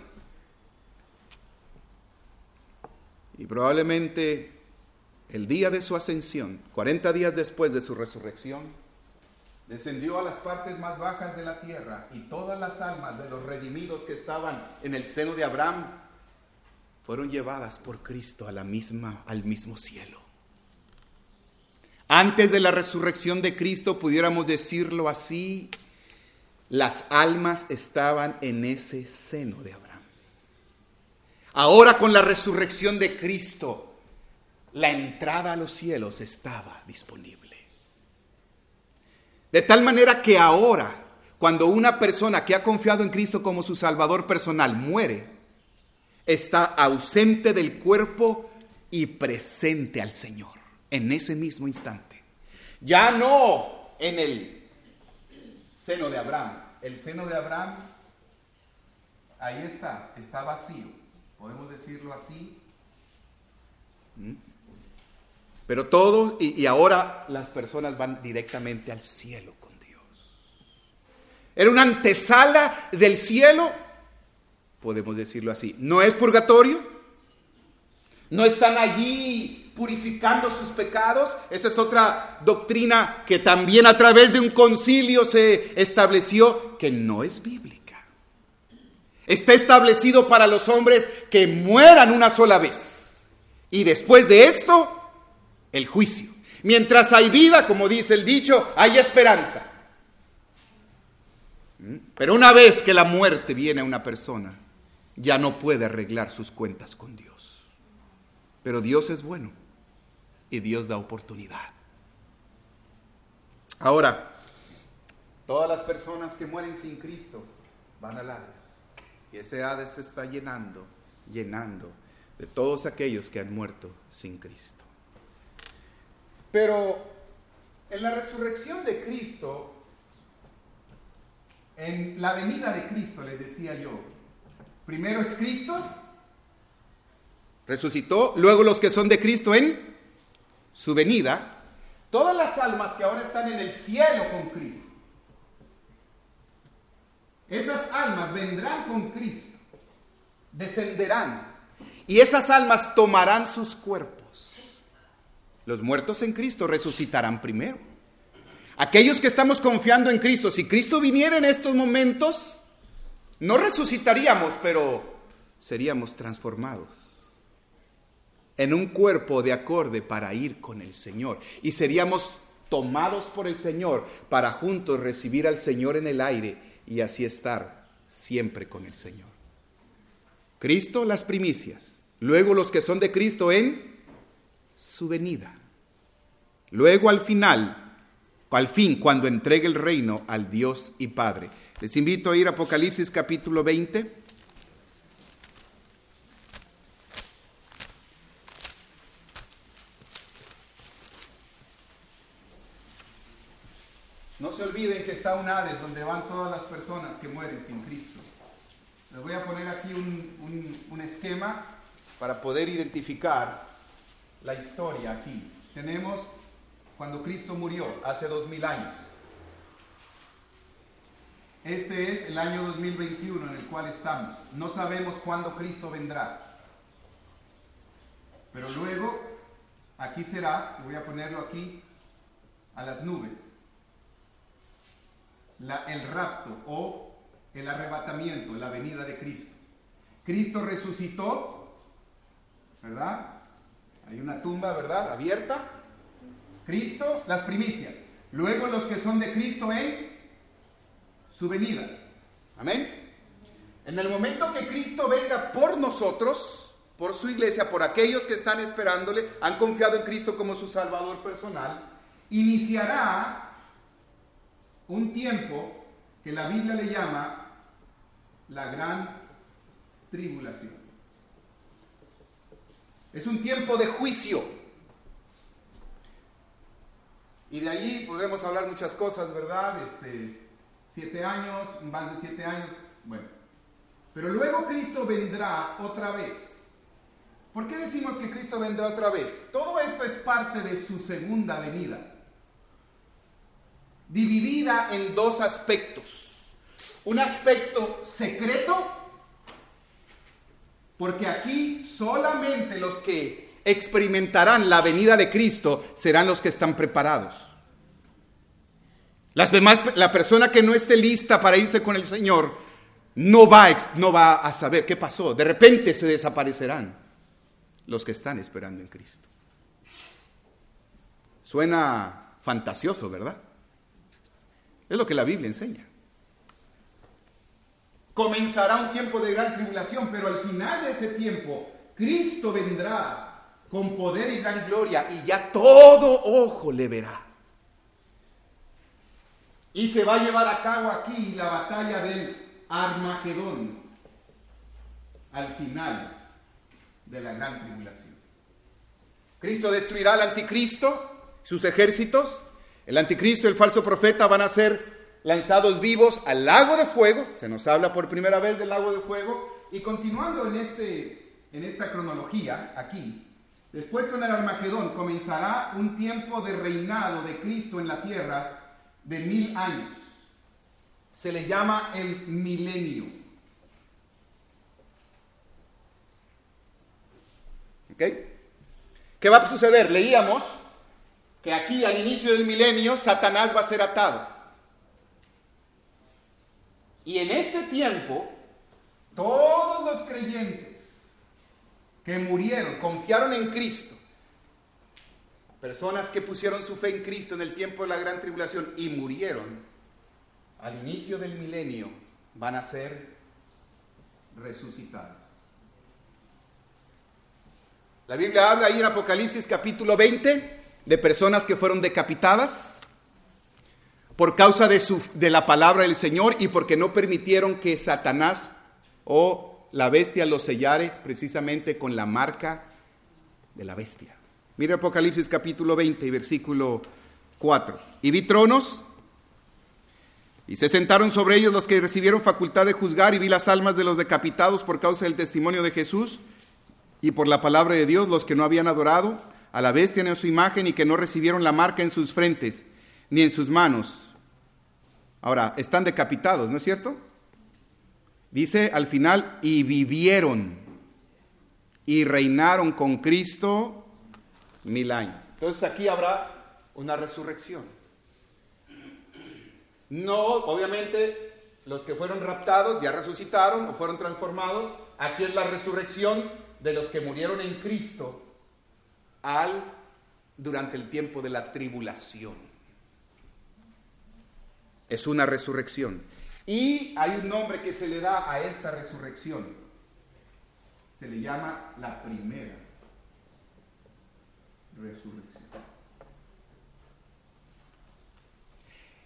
Y probablemente el día de su ascensión, cuarenta días después de su resurrección, descendió a las partes más bajas de la tierra y todas las almas de los redimidos que estaban en el seno de Abraham fueron llevadas por Cristo a la misma, al mismo cielo. Antes de la resurrección de Cristo, pudiéramos decirlo así, las almas estaban en ese seno de Abraham. Ahora, con la resurrección de Cristo, la entrada a los cielos estaba disponible. De tal manera que ahora, cuando una persona que ha confiado en Cristo como su Salvador personal muere, está ausente del cuerpo y presente al Señor en ese mismo instante. Ya no en el seno de Abraham. El seno de Abraham, ahí está, está vacío. Podemos decirlo así. Pero todo, y, y ahora las personas van directamente al cielo con Dios. Era una antesala del cielo, podemos decirlo así. No es purgatorio, no están allí purificando sus pecados. Esa es otra doctrina que también a través de un concilio se estableció, que no es bíblica. Está establecido para los hombres que mueran una sola vez. Y después de esto, el juicio. Mientras hay vida, como dice el dicho, hay esperanza. Pero una vez que la muerte viene a una persona, ya no puede arreglar sus cuentas con Dios. Pero Dios es bueno y Dios da oportunidad. Ahora, todas las personas que mueren sin Cristo van al Hades. Y ese Hades se está llenando, llenando de todos aquellos que han muerto sin Cristo. Pero en la resurrección de Cristo, en la venida de Cristo, les decía yo, primero es Cristo, resucitó, luego los que son de Cristo en su venida, todas las almas que ahora están en el cielo con Cristo, esas almas vendrán con Cristo, descenderán, y esas almas tomarán sus cuerpos. Los muertos en Cristo resucitarán primero. Aquellos que estamos confiando en Cristo, si Cristo viniera en estos momentos, no resucitaríamos, pero seríamos transformados en un cuerpo de acorde para ir con el Señor. Y seríamos tomados por el Señor para juntos recibir al Señor en el aire y así estar siempre con el Señor. Cristo, las primicias. Luego los que son de Cristo en su venida. Luego al final, al fin, cuando entregue el reino al Dios y Padre. Les invito a ir a Apocalipsis capítulo veinte. No se olviden que está un Hades donde van todas las personas que mueren sin Cristo. Les voy a poner aquí un, un, un esquema para poder identificar la historia aquí. Tenemos cuando Cristo murió, hace dos mil años. Este es el año dos mil veintiuno en el cual estamos. No sabemos cuándo Cristo vendrá. Pero luego, aquí será, voy a ponerlo aquí, a las nubes. La, el rapto o el arrebatamiento, la venida de Cristo. Cristo resucitó, ¿verdad? Hay una tumba, ¿verdad? Abierta. Cristo, las primicias. Luego los que son de Cristo en su venida. Amén. En el momento que Cristo venga por nosotros, por su iglesia, por aquellos que están esperándole, han confiado en Cristo como su Salvador personal, iniciará un tiempo que la Biblia le llama la gran tribulación. Es un tiempo de juicio. Y de allí podremos hablar muchas cosas, ¿verdad? Este, siete años, más de siete años, bueno. Pero luego Cristo vendrá otra vez. ¿Por qué decimos que Cristo vendrá otra vez? Todo esto es parte de su segunda venida, dividida en dos aspectos. Un aspecto secreto, porque aquí solamente los que experimentarán la venida de Cristo serán los que están preparados. Las demás, la persona que no esté lista para irse con el Señor no va, no va a saber qué pasó. De repente se desaparecerán los que están esperando en Cristo. Suena fantasioso, ¿verdad? Es lo que la Biblia enseña. Comenzará un tiempo de gran tribulación, pero al final de ese tiempo, Cristo vendrá con poder y gran gloria y ya todo ojo le verá. Y se va a llevar a cabo aquí la batalla del Armagedón, al final de la gran tribulación. Cristo destruirá al anticristo, sus ejércitos. El anticristo y el falso profeta van a ser lanzados vivos al lago de fuego. Se nos habla por primera vez del lago de fuego. Y continuando en, este, en esta cronología, aquí, después con el Armagedón comenzará un tiempo de reinado de Cristo en la tierra de mil años. Se le llama el milenio. ¿Ok? ¿Qué va a suceder? Leíamos que aquí al inicio del milenio Satanás va a ser atado. Y en este tiempo, todos los creyentes que murieron, confiaron en Cristo, personas que pusieron su fe en Cristo en el tiempo de la gran tribulación y murieron, al inicio del milenio van a ser resucitados. La Biblia habla ahí en Apocalipsis capítulo veinte de personas que fueron decapitadas por causa de, su, de la palabra del Señor y porque no permitieron que Satanás o la bestia los sellare precisamente con la marca de la bestia. Mire Apocalipsis capítulo veinte y versículo cuatro. Y vi tronos y se sentaron sobre ellos los que recibieron facultad de juzgar, y vi las almas de los decapitados por causa del testimonio de Jesús y por la palabra de Dios, los que no habían adorado a la bestia ni a su imagen y que no recibieron la marca en sus frentes ni en sus manos. Ahora, están decapitados, ¿no es cierto? Dice al final, y vivieron y reinaron con Cristo mil años. Entonces aquí habrá una resurrección. No, obviamente, los que fueron raptados ya resucitaron o fueron transformados. Aquí es la resurrección de los que murieron en Cristo al, durante el tiempo de la tribulación. Es una resurrección. Y hay un nombre que se le da a esta resurrección. Se le llama la primera resurrección.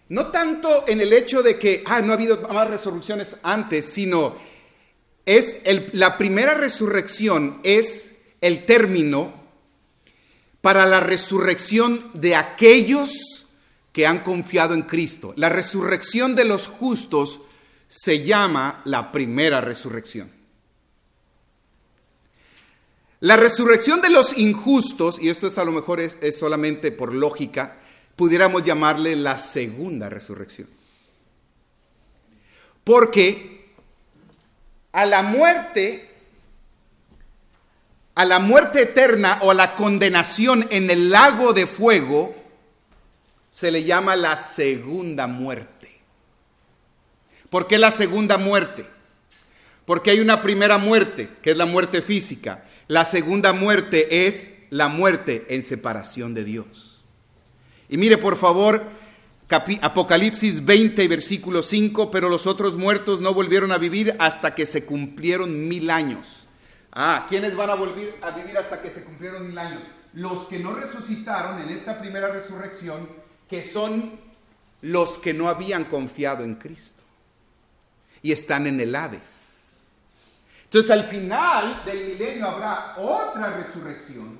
No tanto en el hecho de que ah, no ha habido más resurrecciones antes, sino es el, la primera resurrección es el término para la resurrección de aquellos que han confiado en Cristo. La resurrección de los justos se llama la primera resurrección. La resurrección de los injustos, y esto es a lo mejor es, es solamente por lógica, pudiéramos llamarle la segunda resurrección. Porque a la muerte, a la muerte eterna o a la condenación en el lago de fuego, se le llama la segunda muerte. ¿Por qué la segunda muerte? Porque hay una primera muerte, que es la muerte física. La segunda muerte es la muerte en separación de Dios. Y mire, por favor, Capi- Apocalipsis veinte, versículo cinco, pero los otros muertos no volvieron a vivir hasta que se cumplieron mil años. Ah, ¿quiénes van a volver a vivir hasta que se cumplieron mil años? Los que no resucitaron en esta primera resurrección, que son los que no habían confiado en Cristo y están en el Hades. Entonces, al final del milenio habrá otra resurrección,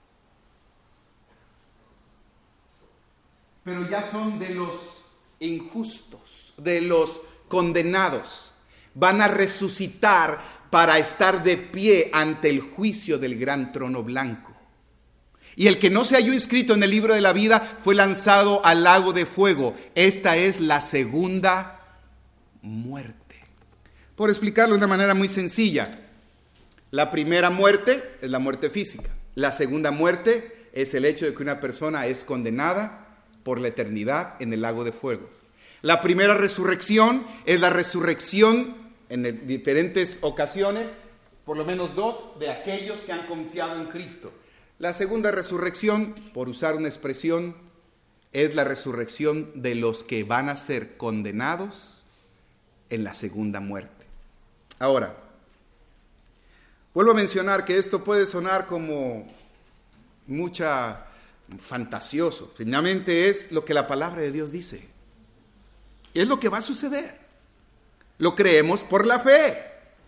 pero ya son de los injustos, de los condenados. Van a resucitar para estar de pie ante el juicio del gran trono blanco. Y el que no se halló inscrito en el libro de la vida fue lanzado al lago de fuego. Esta es la segunda muerte. Por explicarlo de una manera muy sencilla, la primera muerte es la muerte física. La segunda muerte es el hecho de que una persona es condenada por la eternidad en el lago de fuego. La primera resurrección es la resurrección en diferentes ocasiones, por lo menos dos, de aquellos que han confiado en Cristo. La segunda resurrección, por usar una expresión, es la resurrección de los que van a ser condenados en la segunda muerte. Ahora, vuelvo a mencionar que esto puede sonar como mucha fantasioso. Finalmente es lo que la palabra de Dios dice. Es lo que va a suceder. Lo creemos por la fe.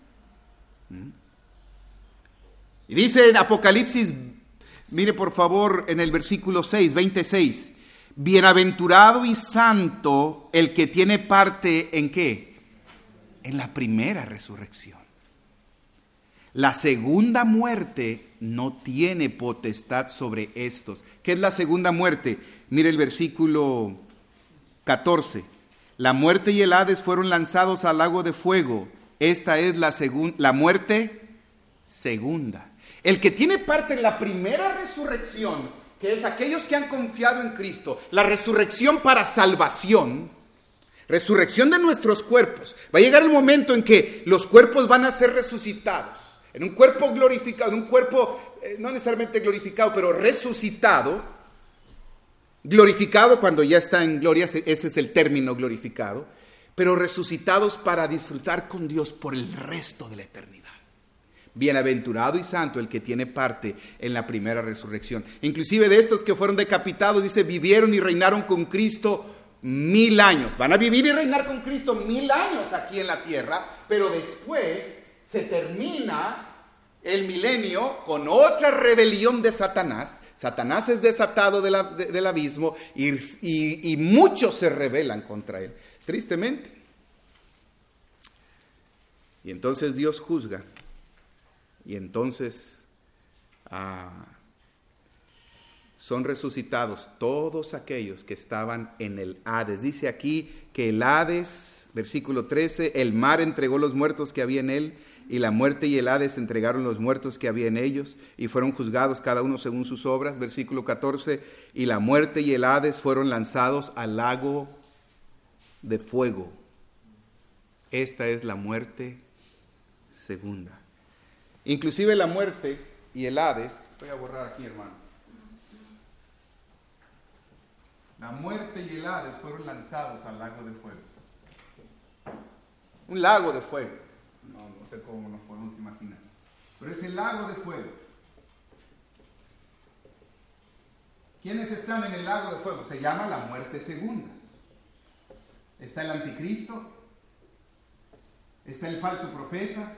Y dice en Apocalipsis, mire por favor en el versículo seis, veintiséis, bienaventurado y santo el que tiene parte en ¿qué? En la primera resurrección. La segunda muerte no tiene potestad sobre estos. ¿Qué es la segunda muerte? Mire el versículo catorce. La muerte y el Hades fueron lanzados al lago de fuego. Esta es la, segun- la muerte segunda. El que tiene parte en la primera resurrección, que es aquellos que han confiado en Cristo, la resurrección para salvación, resurrección de nuestros cuerpos. Va a llegar el momento en que los cuerpos van a ser resucitados. En un cuerpo glorificado, en un cuerpo eh, no necesariamente glorificado, pero resucitado. Glorificado cuando ya está en gloria, ese es el término glorificado. Pero resucitados para disfrutar con Dios por el resto de la eternidad. Bienaventurado y santo el que tiene parte en la primera resurrección. Inclusive de estos que fueron decapitados, dice, vivieron y reinaron con Cristo mil años. Van a vivir y reinar con Cristo mil años aquí en la tierra, pero después se termina el milenio con otra rebelión de Satanás. Satanás es desatado de la, de, del abismo y, y, y muchos se rebelan contra él, tristemente. Y entonces Dios juzga. Y entonces ah, son resucitados todos aquellos que estaban en el Hades. Dice aquí que el Hades, versículo trece, el mar entregó los muertos que había en él, y la muerte y el Hades entregaron los muertos que había en ellos, y fueron juzgados cada uno según sus obras. Versículo catorce, y la muerte y el Hades fueron lanzados al lago de fuego. Esta es la muerte segunda. Inclusive la muerte y el Hades, voy a borrar aquí, hermano. La muerte y el Hades fueron lanzados al lago de fuego. Un lago de fuego. No, no sé cómo nos podemos imaginar. Pero es el lago de fuego. ¿Quiénes están en el lago de fuego? Se llama la muerte segunda. está el anticristo, está el falso profeta,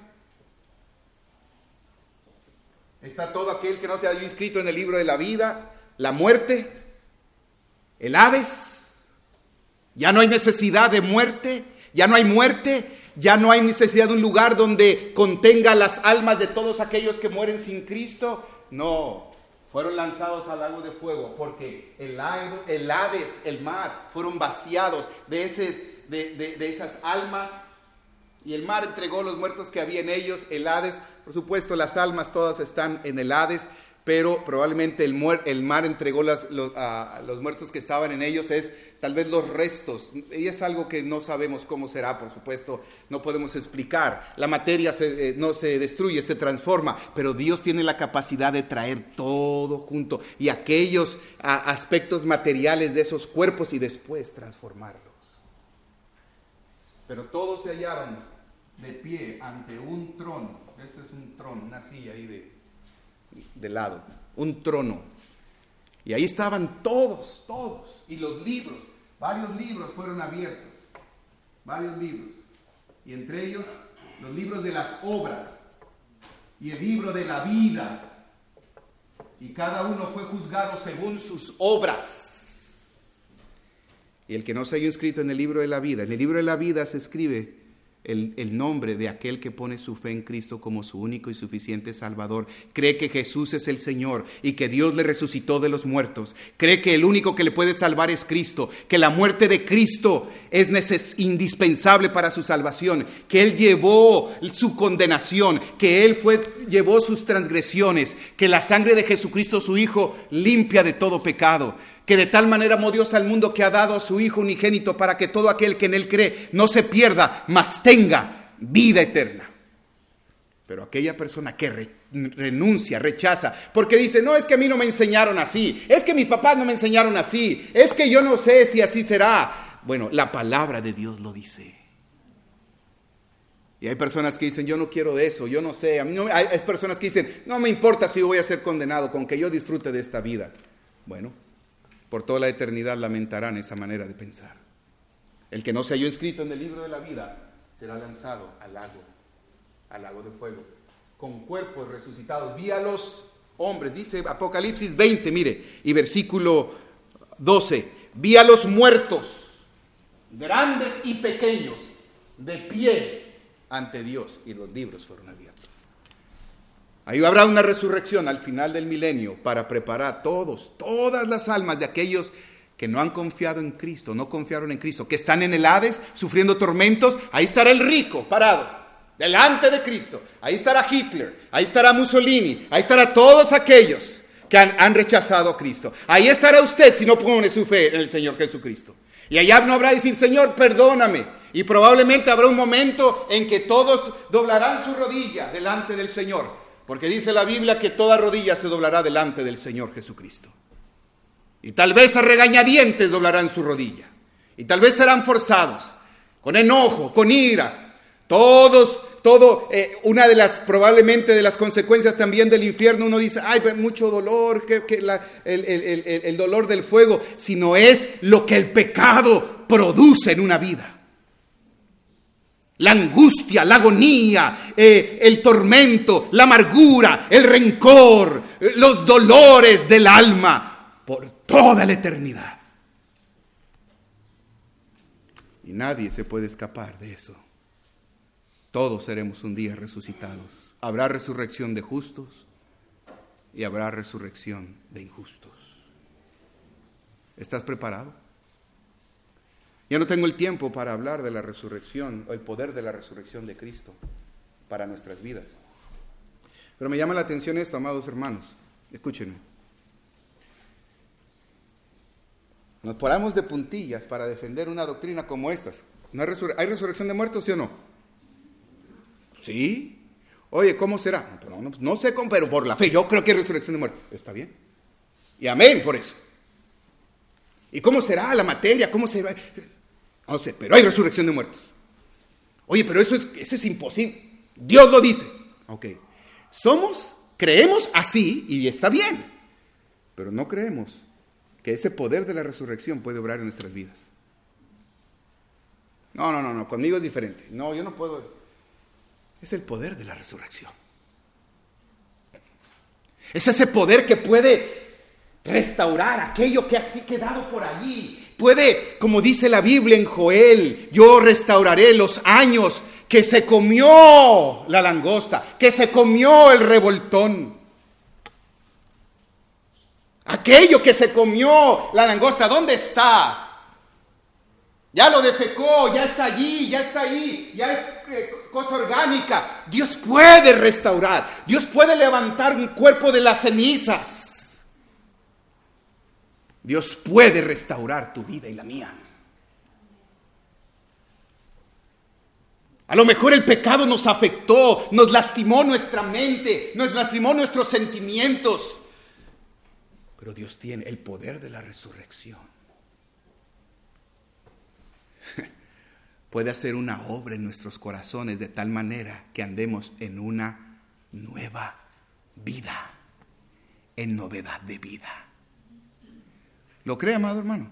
está todo aquel que no se haya inscrito en el libro de la vida, la muerte, el Hades. Ya no hay necesidad de muerte, ya no hay muerte, ya no hay necesidad de un lugar donde contenga las almas de todos aquellos que mueren sin Cristo. No, fueron lanzados al lago de fuego porque el Hades, el mar, fueron vaciados de, ese, de, de, de esas almas. Y el mar entregó los muertos que había en ellos. El Hades, por supuesto, las almas todas están en el Hades, pero probablemente el, muer, el mar entregó las, los, uh, los muertos que estaban en ellos, es tal vez los restos. Y es algo que no sabemos cómo será, por supuesto, no podemos explicar. La materia se, eh, no se destruye, se transforma, pero Dios tiene la capacidad de traer todo junto y aquellos uh, aspectos materiales de esos cuerpos y después transformarlos. Pero todos se hallaron de pie ante un trono. Este es un trono, una silla ahí de, de lado, un trono. Y ahí estaban todos, todos. Y los libros, varios libros fueron abiertos, varios libros. Y entre ellos los libros de las obras y el libro de la vida. Y cada uno fue juzgado según sus obras. Y el que no se haya inscrito en el libro de la vida, en el libro de la vida se escribe el, el nombre de aquel que pone su fe en Cristo como su único y suficiente Salvador. Cree que Jesús es el Señor y que Dios le resucitó de los muertos. Cree que el único que le puede salvar es Cristo, que la muerte de Cristo es neces- indispensable para su salvación, que Él llevó su condenación, que Él fue, llevó sus transgresiones, que la sangre de Jesucristo su Hijo limpia de todo pecado. Que de tal manera amó Dios al mundo que ha dado a su Hijo unigénito para que todo aquel que en Él cree no se pierda, mas tenga vida eterna. Pero aquella persona que re, renuncia, rechaza, porque dice, no, es que a mí no me enseñaron así, es que mis papás no me enseñaron así, es que yo no sé si así será. Bueno, la palabra de Dios lo dice. Y hay personas que dicen, yo no quiero de eso, yo no sé. A mí no, hay, hay personas que dicen, no me importa si yo voy a ser condenado, con que yo disfrute de esta vida. Bueno, por toda la eternidad lamentarán esa manera de pensar. El que no se halló inscrito en el libro de la vida será lanzado al lago, al lago de fuego, con cuerpos resucitados. Vi a los hombres, dice Apocalipsis veinte, mire, y versículo doce. Vi a los muertos, grandes y pequeños, de pie ante Dios, y los libros fueron abiertos. Ahí habrá una resurrección al final del milenio para preparar todos, todas las almas de aquellos que no han confiado en Cristo, no confiaron en Cristo, que están en el Hades sufriendo tormentos. Ahí estará el rico parado delante de Cristo. Ahí estará Hitler, ahí estará Mussolini, ahí estará todos aquellos que han, han rechazado a Cristo. Ahí estará usted si no pone su fe en el Señor Jesucristo. Y allá no habrá decir, Señor, perdóname. Y probablemente habrá un momento en que todos doblarán su rodilla delante del Señor. Porque dice la Biblia que toda rodilla se doblará delante del Señor Jesucristo. Y tal vez a regañadientes doblarán su rodilla. Y tal vez serán forzados, con enojo, con ira. Todos, todo, eh, una de las, probablemente de las consecuencias también del infierno, uno dice, ay, mucho dolor, que, que la, el, el, el, el dolor del fuego, sino es lo que el pecado produce en una vida. La angustia, la agonía, eh, el tormento, la amargura, el rencor, eh, los dolores del alma por toda la eternidad. Y nadie se puede escapar de eso. Todos seremos un día resucitados. Habrá resurrección de justos y habrá resurrección de injustos. ¿Estás preparado? Ya no tengo el tiempo para hablar de la resurrección o el poder de la resurrección de Cristo para nuestras vidas. Pero me llama la atención esto, amados hermanos. Escúchenme. Nos paramos de puntillas para defender una doctrina como estas. ¿No hay, resur- ¿Hay resurrección de muertos, sí o no? Sí. Oye, ¿cómo será? No, no, no sé cómo, pero por la fe. Yo creo que hay resurrección de muertos. Está bien. Y amén por eso. ¿Y cómo será la materia? ¿Cómo será? No sé, pero hay resurrección de muertos. Oye, pero eso es, eso es imposible. Dios lo dice. Ok. Somos, creemos así y está bien. Pero no creemos que ese poder de la resurrección puede obrar en nuestras vidas. No, no, no, no, conmigo es diferente. No, yo no puedo. Es el poder de la resurrección. Es ese poder que puede restaurar aquello que ha quedado por allí. Puede, como dice la Biblia en Joel, yo restauraré los años que se comió la langosta, que se comió el revoltón. Aquello que se comió la langosta, ¿dónde está? Ya lo defecó, ya está allí, ya está ahí, ya es eh, cosa orgánica. Dios puede restaurar, Dios puede levantar un cuerpo de las cenizas. Dios puede restaurar tu vida y la mía. A lo mejor el pecado nos afectó, nos lastimó nuestra mente, nos lastimó nuestros sentimientos. Pero Dios tiene el poder de la resurrección. Puede hacer una obra en nuestros corazones de tal manera que andemos en una nueva vida, en novedad de vida. ¿Lo cree, amado hermano?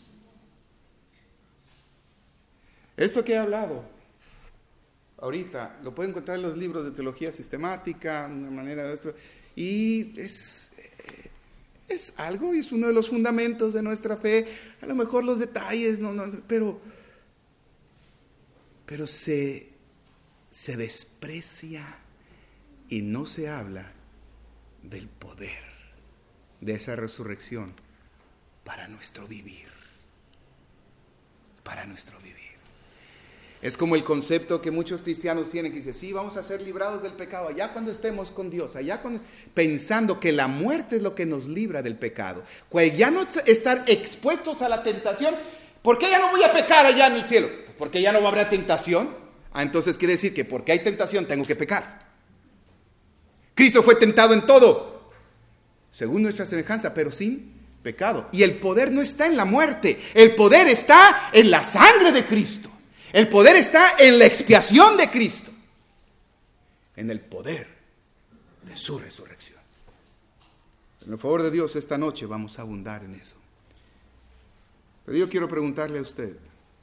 Esto que he hablado ahorita lo puede encontrar en los libros de teología sistemática, una manera de esto, y es, es algo, es uno de los fundamentos de nuestra fe. A lo mejor los detalles, no, no, pero, pero se, se desprecia y no se habla del poder de esa resurrección para nuestro vivir, para nuestro vivir. Es como el concepto que muchos cristianos tienen, que dice, sí, vamos a ser librados del pecado, allá cuando estemos con Dios, allá cuando, pensando que la muerte es lo que nos libra del pecado. Cuando ya no estar expuestos a la tentación, ¿por qué ya no voy a pecar allá en el cielo? ¿Porque ya no habrá tentación? Ah, entonces quiere decir que porque hay tentación tengo que pecar. Cristo fue tentado en todo, según nuestra semejanza, pero sin pecado. Y el poder no está en la muerte, el poder está en la sangre de Cristo. El poder está en la expiación de Cristo, en el poder de su resurrección. En el favor de Dios, esta noche vamos a abundar en eso. Pero yo quiero preguntarle a usted,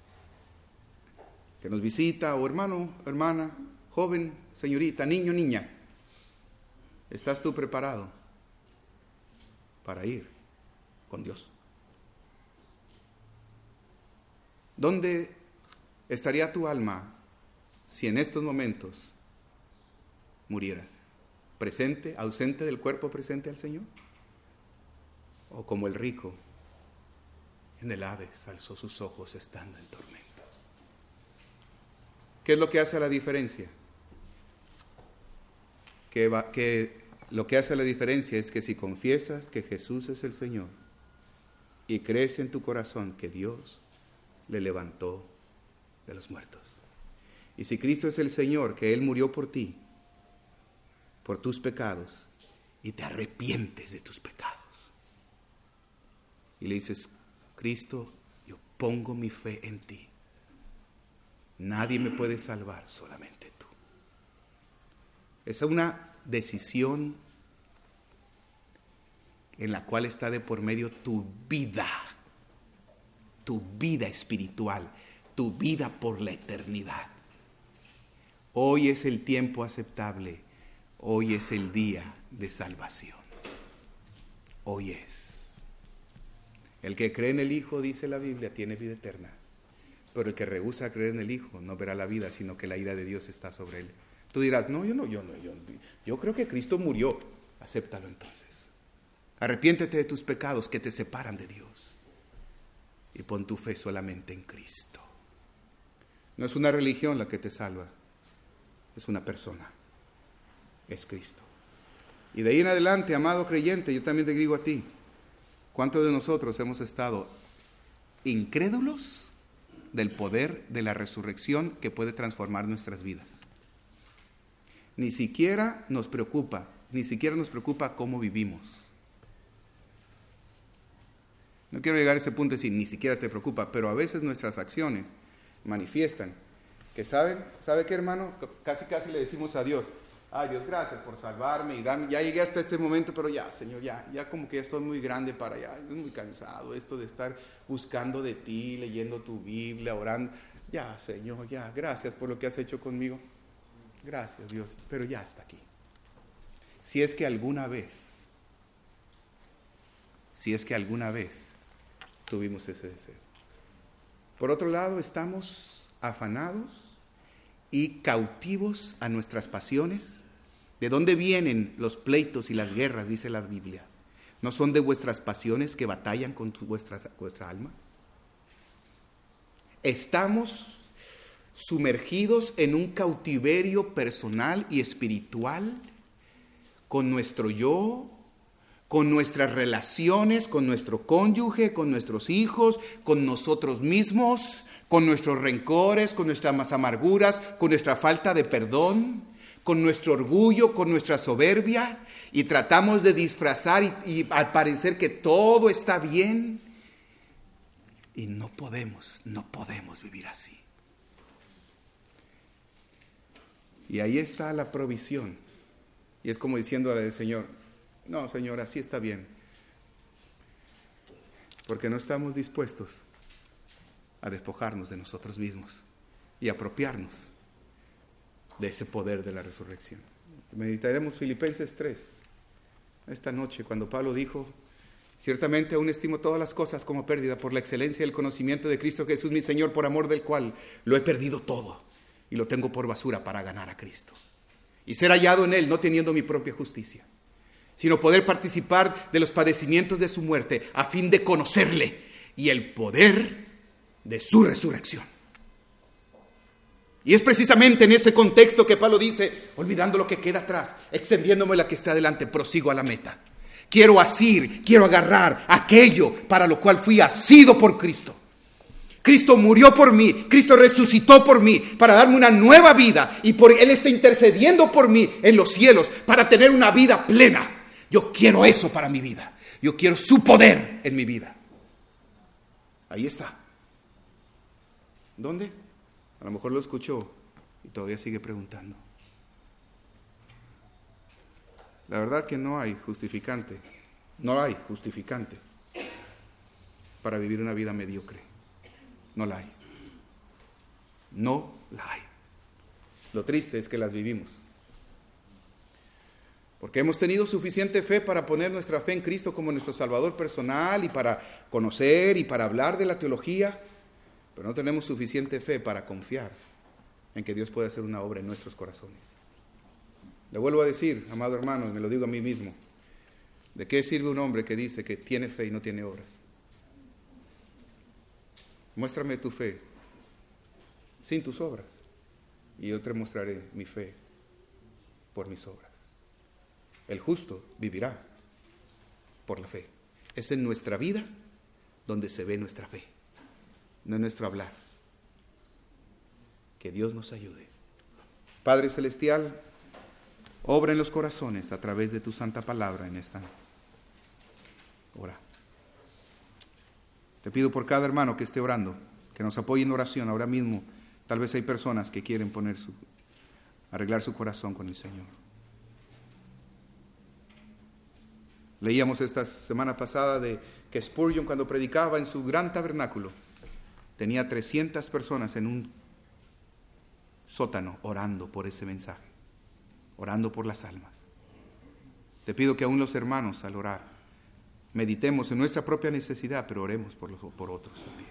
que nos visita, o hermano, hermana, joven, señorita, niño, niña, ¿estás tú preparado para ir con Dios? ¿Dónde estaría tu alma si en estos momentos murieras? ¿Presente, ausente del cuerpo presente al Señor? ¿O como el rico en el Hades alzó sus ojos estando en tormentos? ¿Qué es lo que hace la diferencia? Que, va, que lo que hace la diferencia es que si confiesas que Jesús es el Señor y crees en tu corazón que Dios le levantó de los muertos, y si Cristo es el Señor, que Él murió por ti, por tus pecados, y te arrepientes de tus pecados, y le dices, Cristo, yo pongo mi fe en ti, nadie me puede salvar, solamente tú. Es una decisión en la cual está de por medio tu vida, tu vida espiritual, tu vida por la eternidad. Hoy es el tiempo aceptable, hoy es el día de salvación. Hoy es. El que cree en el Hijo, dice la Biblia, tiene vida eterna. Pero el que rehúsa creer en el Hijo no verá la vida, sino que la ira de Dios está sobre él. Tú dirás, no, yo no, yo no, yo, yo creo que Cristo murió. Acéptalo entonces. Arrepiéntete de tus pecados que te separan de Dios. Y pon tu fe solamente en Cristo. No es una religión la que te salva, es una persona, es Cristo. Y de ahí en adelante, amado creyente, yo también te digo a ti, ¿cuántos de nosotros hemos estado incrédulos del poder de la resurrección que puede transformar nuestras vidas? Ni siquiera nos preocupa, ni siquiera nos preocupa cómo vivimos. No quiero llegar a ese punto de decir, ni siquiera te preocupa, pero a veces nuestras acciones manifiestan que saben, ¿sabe qué, hermano? Casi casi le decimos a Dios, ay Dios, gracias por salvarme y darme, ya llegué hasta este momento, pero ya, Señor, ya, ya como que ya estoy muy grande para allá, estoy muy cansado, esto de estar buscando de ti, leyendo tu Biblia, orando, Ya, Señor, ya, gracias por lo que has hecho conmigo. Gracias, Dios, pero ya hasta aquí. Si es que alguna vez, si es que alguna vez tuvimos ese deseo. Por otro lado, estamos afanados y cautivos a nuestras pasiones. ¿De dónde vienen los pleitos y las guerras? Dice la Biblia. ¿No son de vuestras pasiones que batallan con tu, vuestra, vuestra alma? Estamos sumergidos en un cautiverio personal y espiritual con nuestro yo, con nuestras relaciones, con nuestro cónyuge, con nuestros hijos, con nosotros mismos, con nuestros rencores, con nuestras amarguras, con nuestra falta de perdón, con nuestro orgullo, con nuestra soberbia, y tratamos de disfrazar y, y al parecer que todo está bien. Y no podemos, no podemos vivir así. Y ahí está la provisión. Y es como diciendo al Señor, no, Señor, así está bien. Porque no estamos dispuestos a despojarnos de nosotros mismos y apropiarnos de ese poder de la resurrección. Meditaremos Filipenses tres esta noche, cuando Pablo dijo: ciertamente aún estimo todas las cosas como pérdida por la excelencia del conocimiento de Cristo Jesús mi Señor, por amor del cual lo he perdido todo y lo tengo por basura para ganar a Cristo y ser hallado en Él, no teniendo mi propia justicia, sino poder participar de los padecimientos de su muerte, a fin de conocerle y el poder de su resurrección. Y es precisamente en ese contexto que Pablo dice: olvidando lo que queda atrás, extendiéndome la que está adelante, prosigo a la meta. Quiero asir, quiero agarrar aquello para lo cual fui asido por Cristo. Cristo murió por mí, Cristo resucitó por mí para darme una nueva vida, y por Él está intercediendo por mí en los cielos para tener una vida plena. Yo quiero eso para mi vida. Yo quiero su poder en mi vida. Ahí está. ¿Dónde? A lo mejor lo escuchó y todavía sigue preguntando. La verdad que no hay justificante, no hay justificante para vivir una vida mediocre. No la hay. No la hay. Lo triste es que las vivimos. Porque hemos tenido suficiente fe para poner nuestra fe en Cristo como nuestro Salvador personal y para conocer y para hablar de la teología, pero no tenemos suficiente fe para confiar en que Dios puede hacer una obra en nuestros corazones. Le vuelvo a decir, amado hermano, y me lo digo a mí mismo: ¿de qué sirve un hombre que dice que tiene fe y no tiene obras? Muéstrame tu fe sin tus obras, y yo te mostraré mi fe por mis obras. El justo vivirá por la fe. Es en nuestra vida donde se ve nuestra fe, no en nuestro hablar. Que Dios nos ayude. Padre Celestial, obra en los corazones a través de tu santa palabra en esta hora. Te pido por cada hermano que esté orando, que nos apoye en oración ahora mismo. Tal vez hay personas que quieren poner su, arreglar su corazón con el Señor. Leíamos esta semana pasada de que Spurgeon, cuando predicaba en su gran tabernáculo, tenía trescientas personas en un sótano orando por ese mensaje, orando por las almas. Te pido que aún los hermanos, al orar, meditemos en nuestra propia necesidad, pero oremos por, los, por otros también.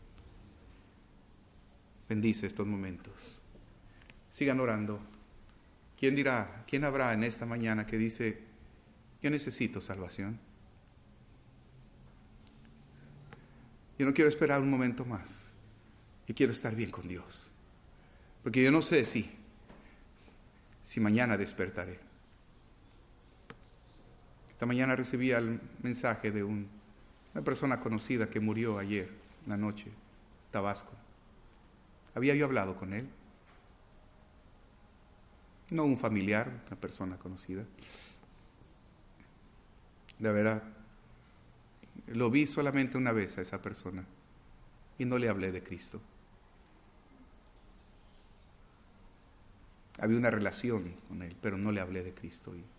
Bendice estos momentos. Sigan orando. ¿Quién dirá, quién habrá en esta mañana que dice: yo necesito salvación? Yo no quiero esperar un momento más. Yo quiero estar bien con Dios. Porque yo no sé si, si mañana despertaré. Esta mañana recibí el mensaje de un, una persona conocida que murió ayer en la noche, Tabasco. Había yo hablado con él. No un familiar, una persona conocida. La verdad, lo vi solamente una vez a esa persona y no le hablé de Cristo. Había una relación con él, pero no le hablé de Cristo. Y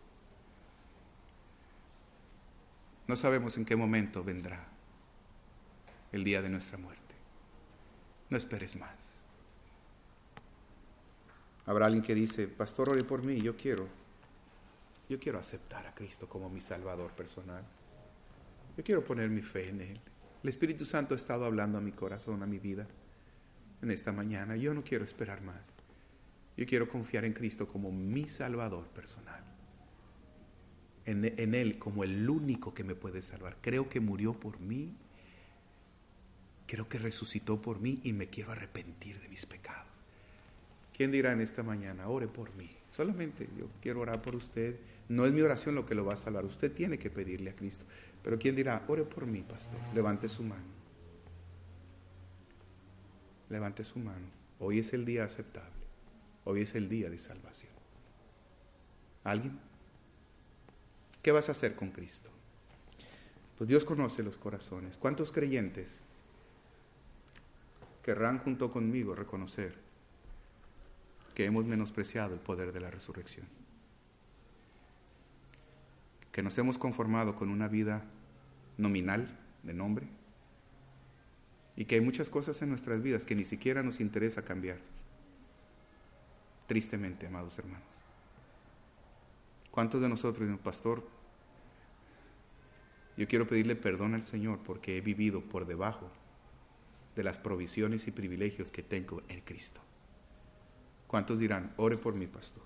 no sabemos en qué momento vendrá. el día de nuestra muerte. No esperes más. Habrá alguien que dice, pastor, ore por mí, yo quiero, yo quiero aceptar a Cristo como mi Salvador personal. Yo quiero poner mi fe en Él. El Espíritu Santo ha estado hablando a mi corazón, a mi vida, en esta mañana. Yo no quiero esperar más. Yo quiero confiar en Cristo como mi Salvador personal. En, en Él como el único que me puede salvar. Creo que murió por mí. Creo que resucitó por mí y me quiero arrepentir de mis pecados. ¿Quién dirá en esta mañana, ore por mí? Solamente yo quiero orar por usted. No es mi oración lo que lo va a salvar. Usted tiene que pedirle a Cristo. Pero ¿quién dirá, ore por mí, pastor? Levante su mano. Levante su mano. Hoy es el día aceptable. Hoy es el día de salvación. ¿Alguien? ¿Qué vas a hacer con Cristo? Pues Dios conoce los corazones. ¿Cuántos creyentes querrán junto conmigo reconocer que hemos menospreciado el poder de la resurrección? Que nos hemos conformado con una vida nominal, de nombre, y que hay muchas cosas en nuestras vidas que ni siquiera nos interesa cambiar. Tristemente, amados hermanos. ¿Cuántos de nosotros dicen, pastor, yo quiero pedirle perdón al Señor porque he vivido por debajo de las provisiones y privilegios que tengo en Cristo? ¿Cuántos dirán, ore por mí, pastor?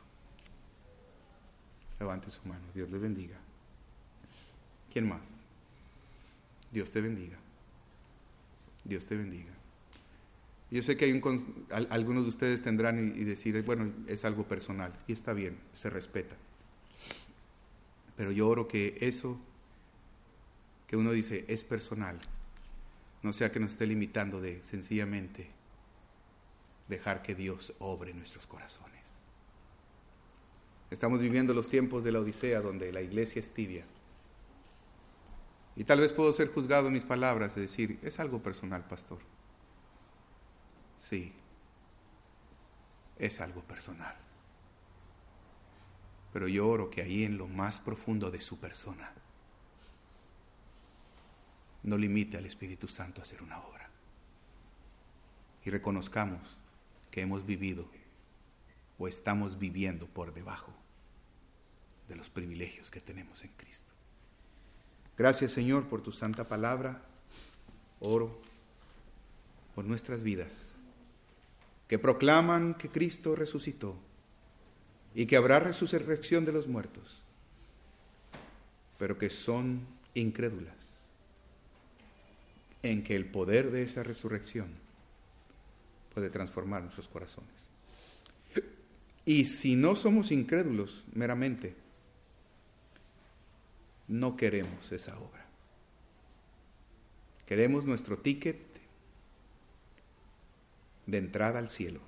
Levante su mano, Dios le bendiga. ¿Quién más? Dios te bendiga. Dios te bendiga. Yo sé que hay un, algunos de ustedes tendrán y, y decir, bueno, es algo personal, y está bien, se respeta. Pero yo oro que eso que uno dice es personal, no sea que nos esté limitando de sencillamente dejar que Dios obre en nuestros corazones. Estamos viviendo los tiempos de la Odisea, donde la iglesia es tibia. Y tal vez puedo ser juzgado en mis palabras y decir, es algo personal, pastor. Sí, es algo personal. Pero yo oro que ahí en lo más profundo de su persona no limite al Espíritu Santo a hacer una obra. Y reconozcamos que hemos vivido o estamos viviendo por debajo de los privilegios que tenemos en Cristo. Gracias, Señor, por tu santa palabra. Oro por nuestras vidas que proclaman que Cristo resucitó y que habrá resurrección de los muertos, pero que son incrédulas en que el poder de esa resurrección puede transformar nuestros corazones. Y si no somos incrédulos meramente, no queremos esa obra. Queremos nuestro ticket de entrada al cielo,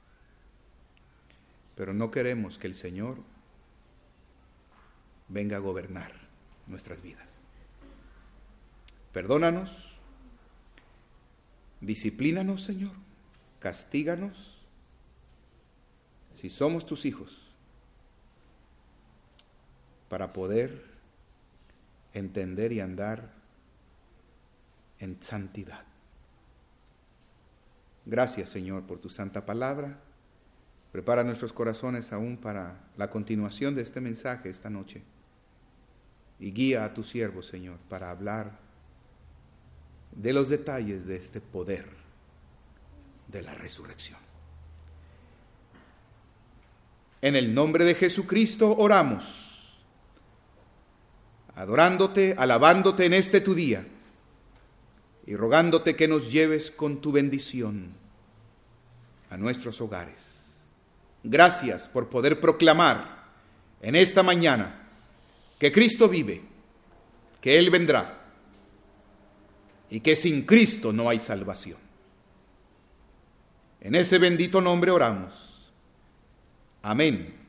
pero no queremos que el Señor venga a gobernar nuestras vidas. Perdónanos, disciplínanos, Señor, castíganos si somos tus hijos, para poder entender y andar en santidad. Gracias, Señor, por tu santa palabra. Prepara nuestros corazones aún para la continuación de este mensaje esta noche. Y guía a tu siervo, Señor, para hablar de los detalles de este poder de la resurrección. En el nombre de Jesucristo oramos, adorándote, alabándote en este tu día y rogándote que nos lleves con tu bendición a nuestros hogares. Gracias por poder proclamar en esta mañana que Cristo vive, que Él vendrá y que sin Cristo no hay salvación. En ese bendito nombre oramos. Amén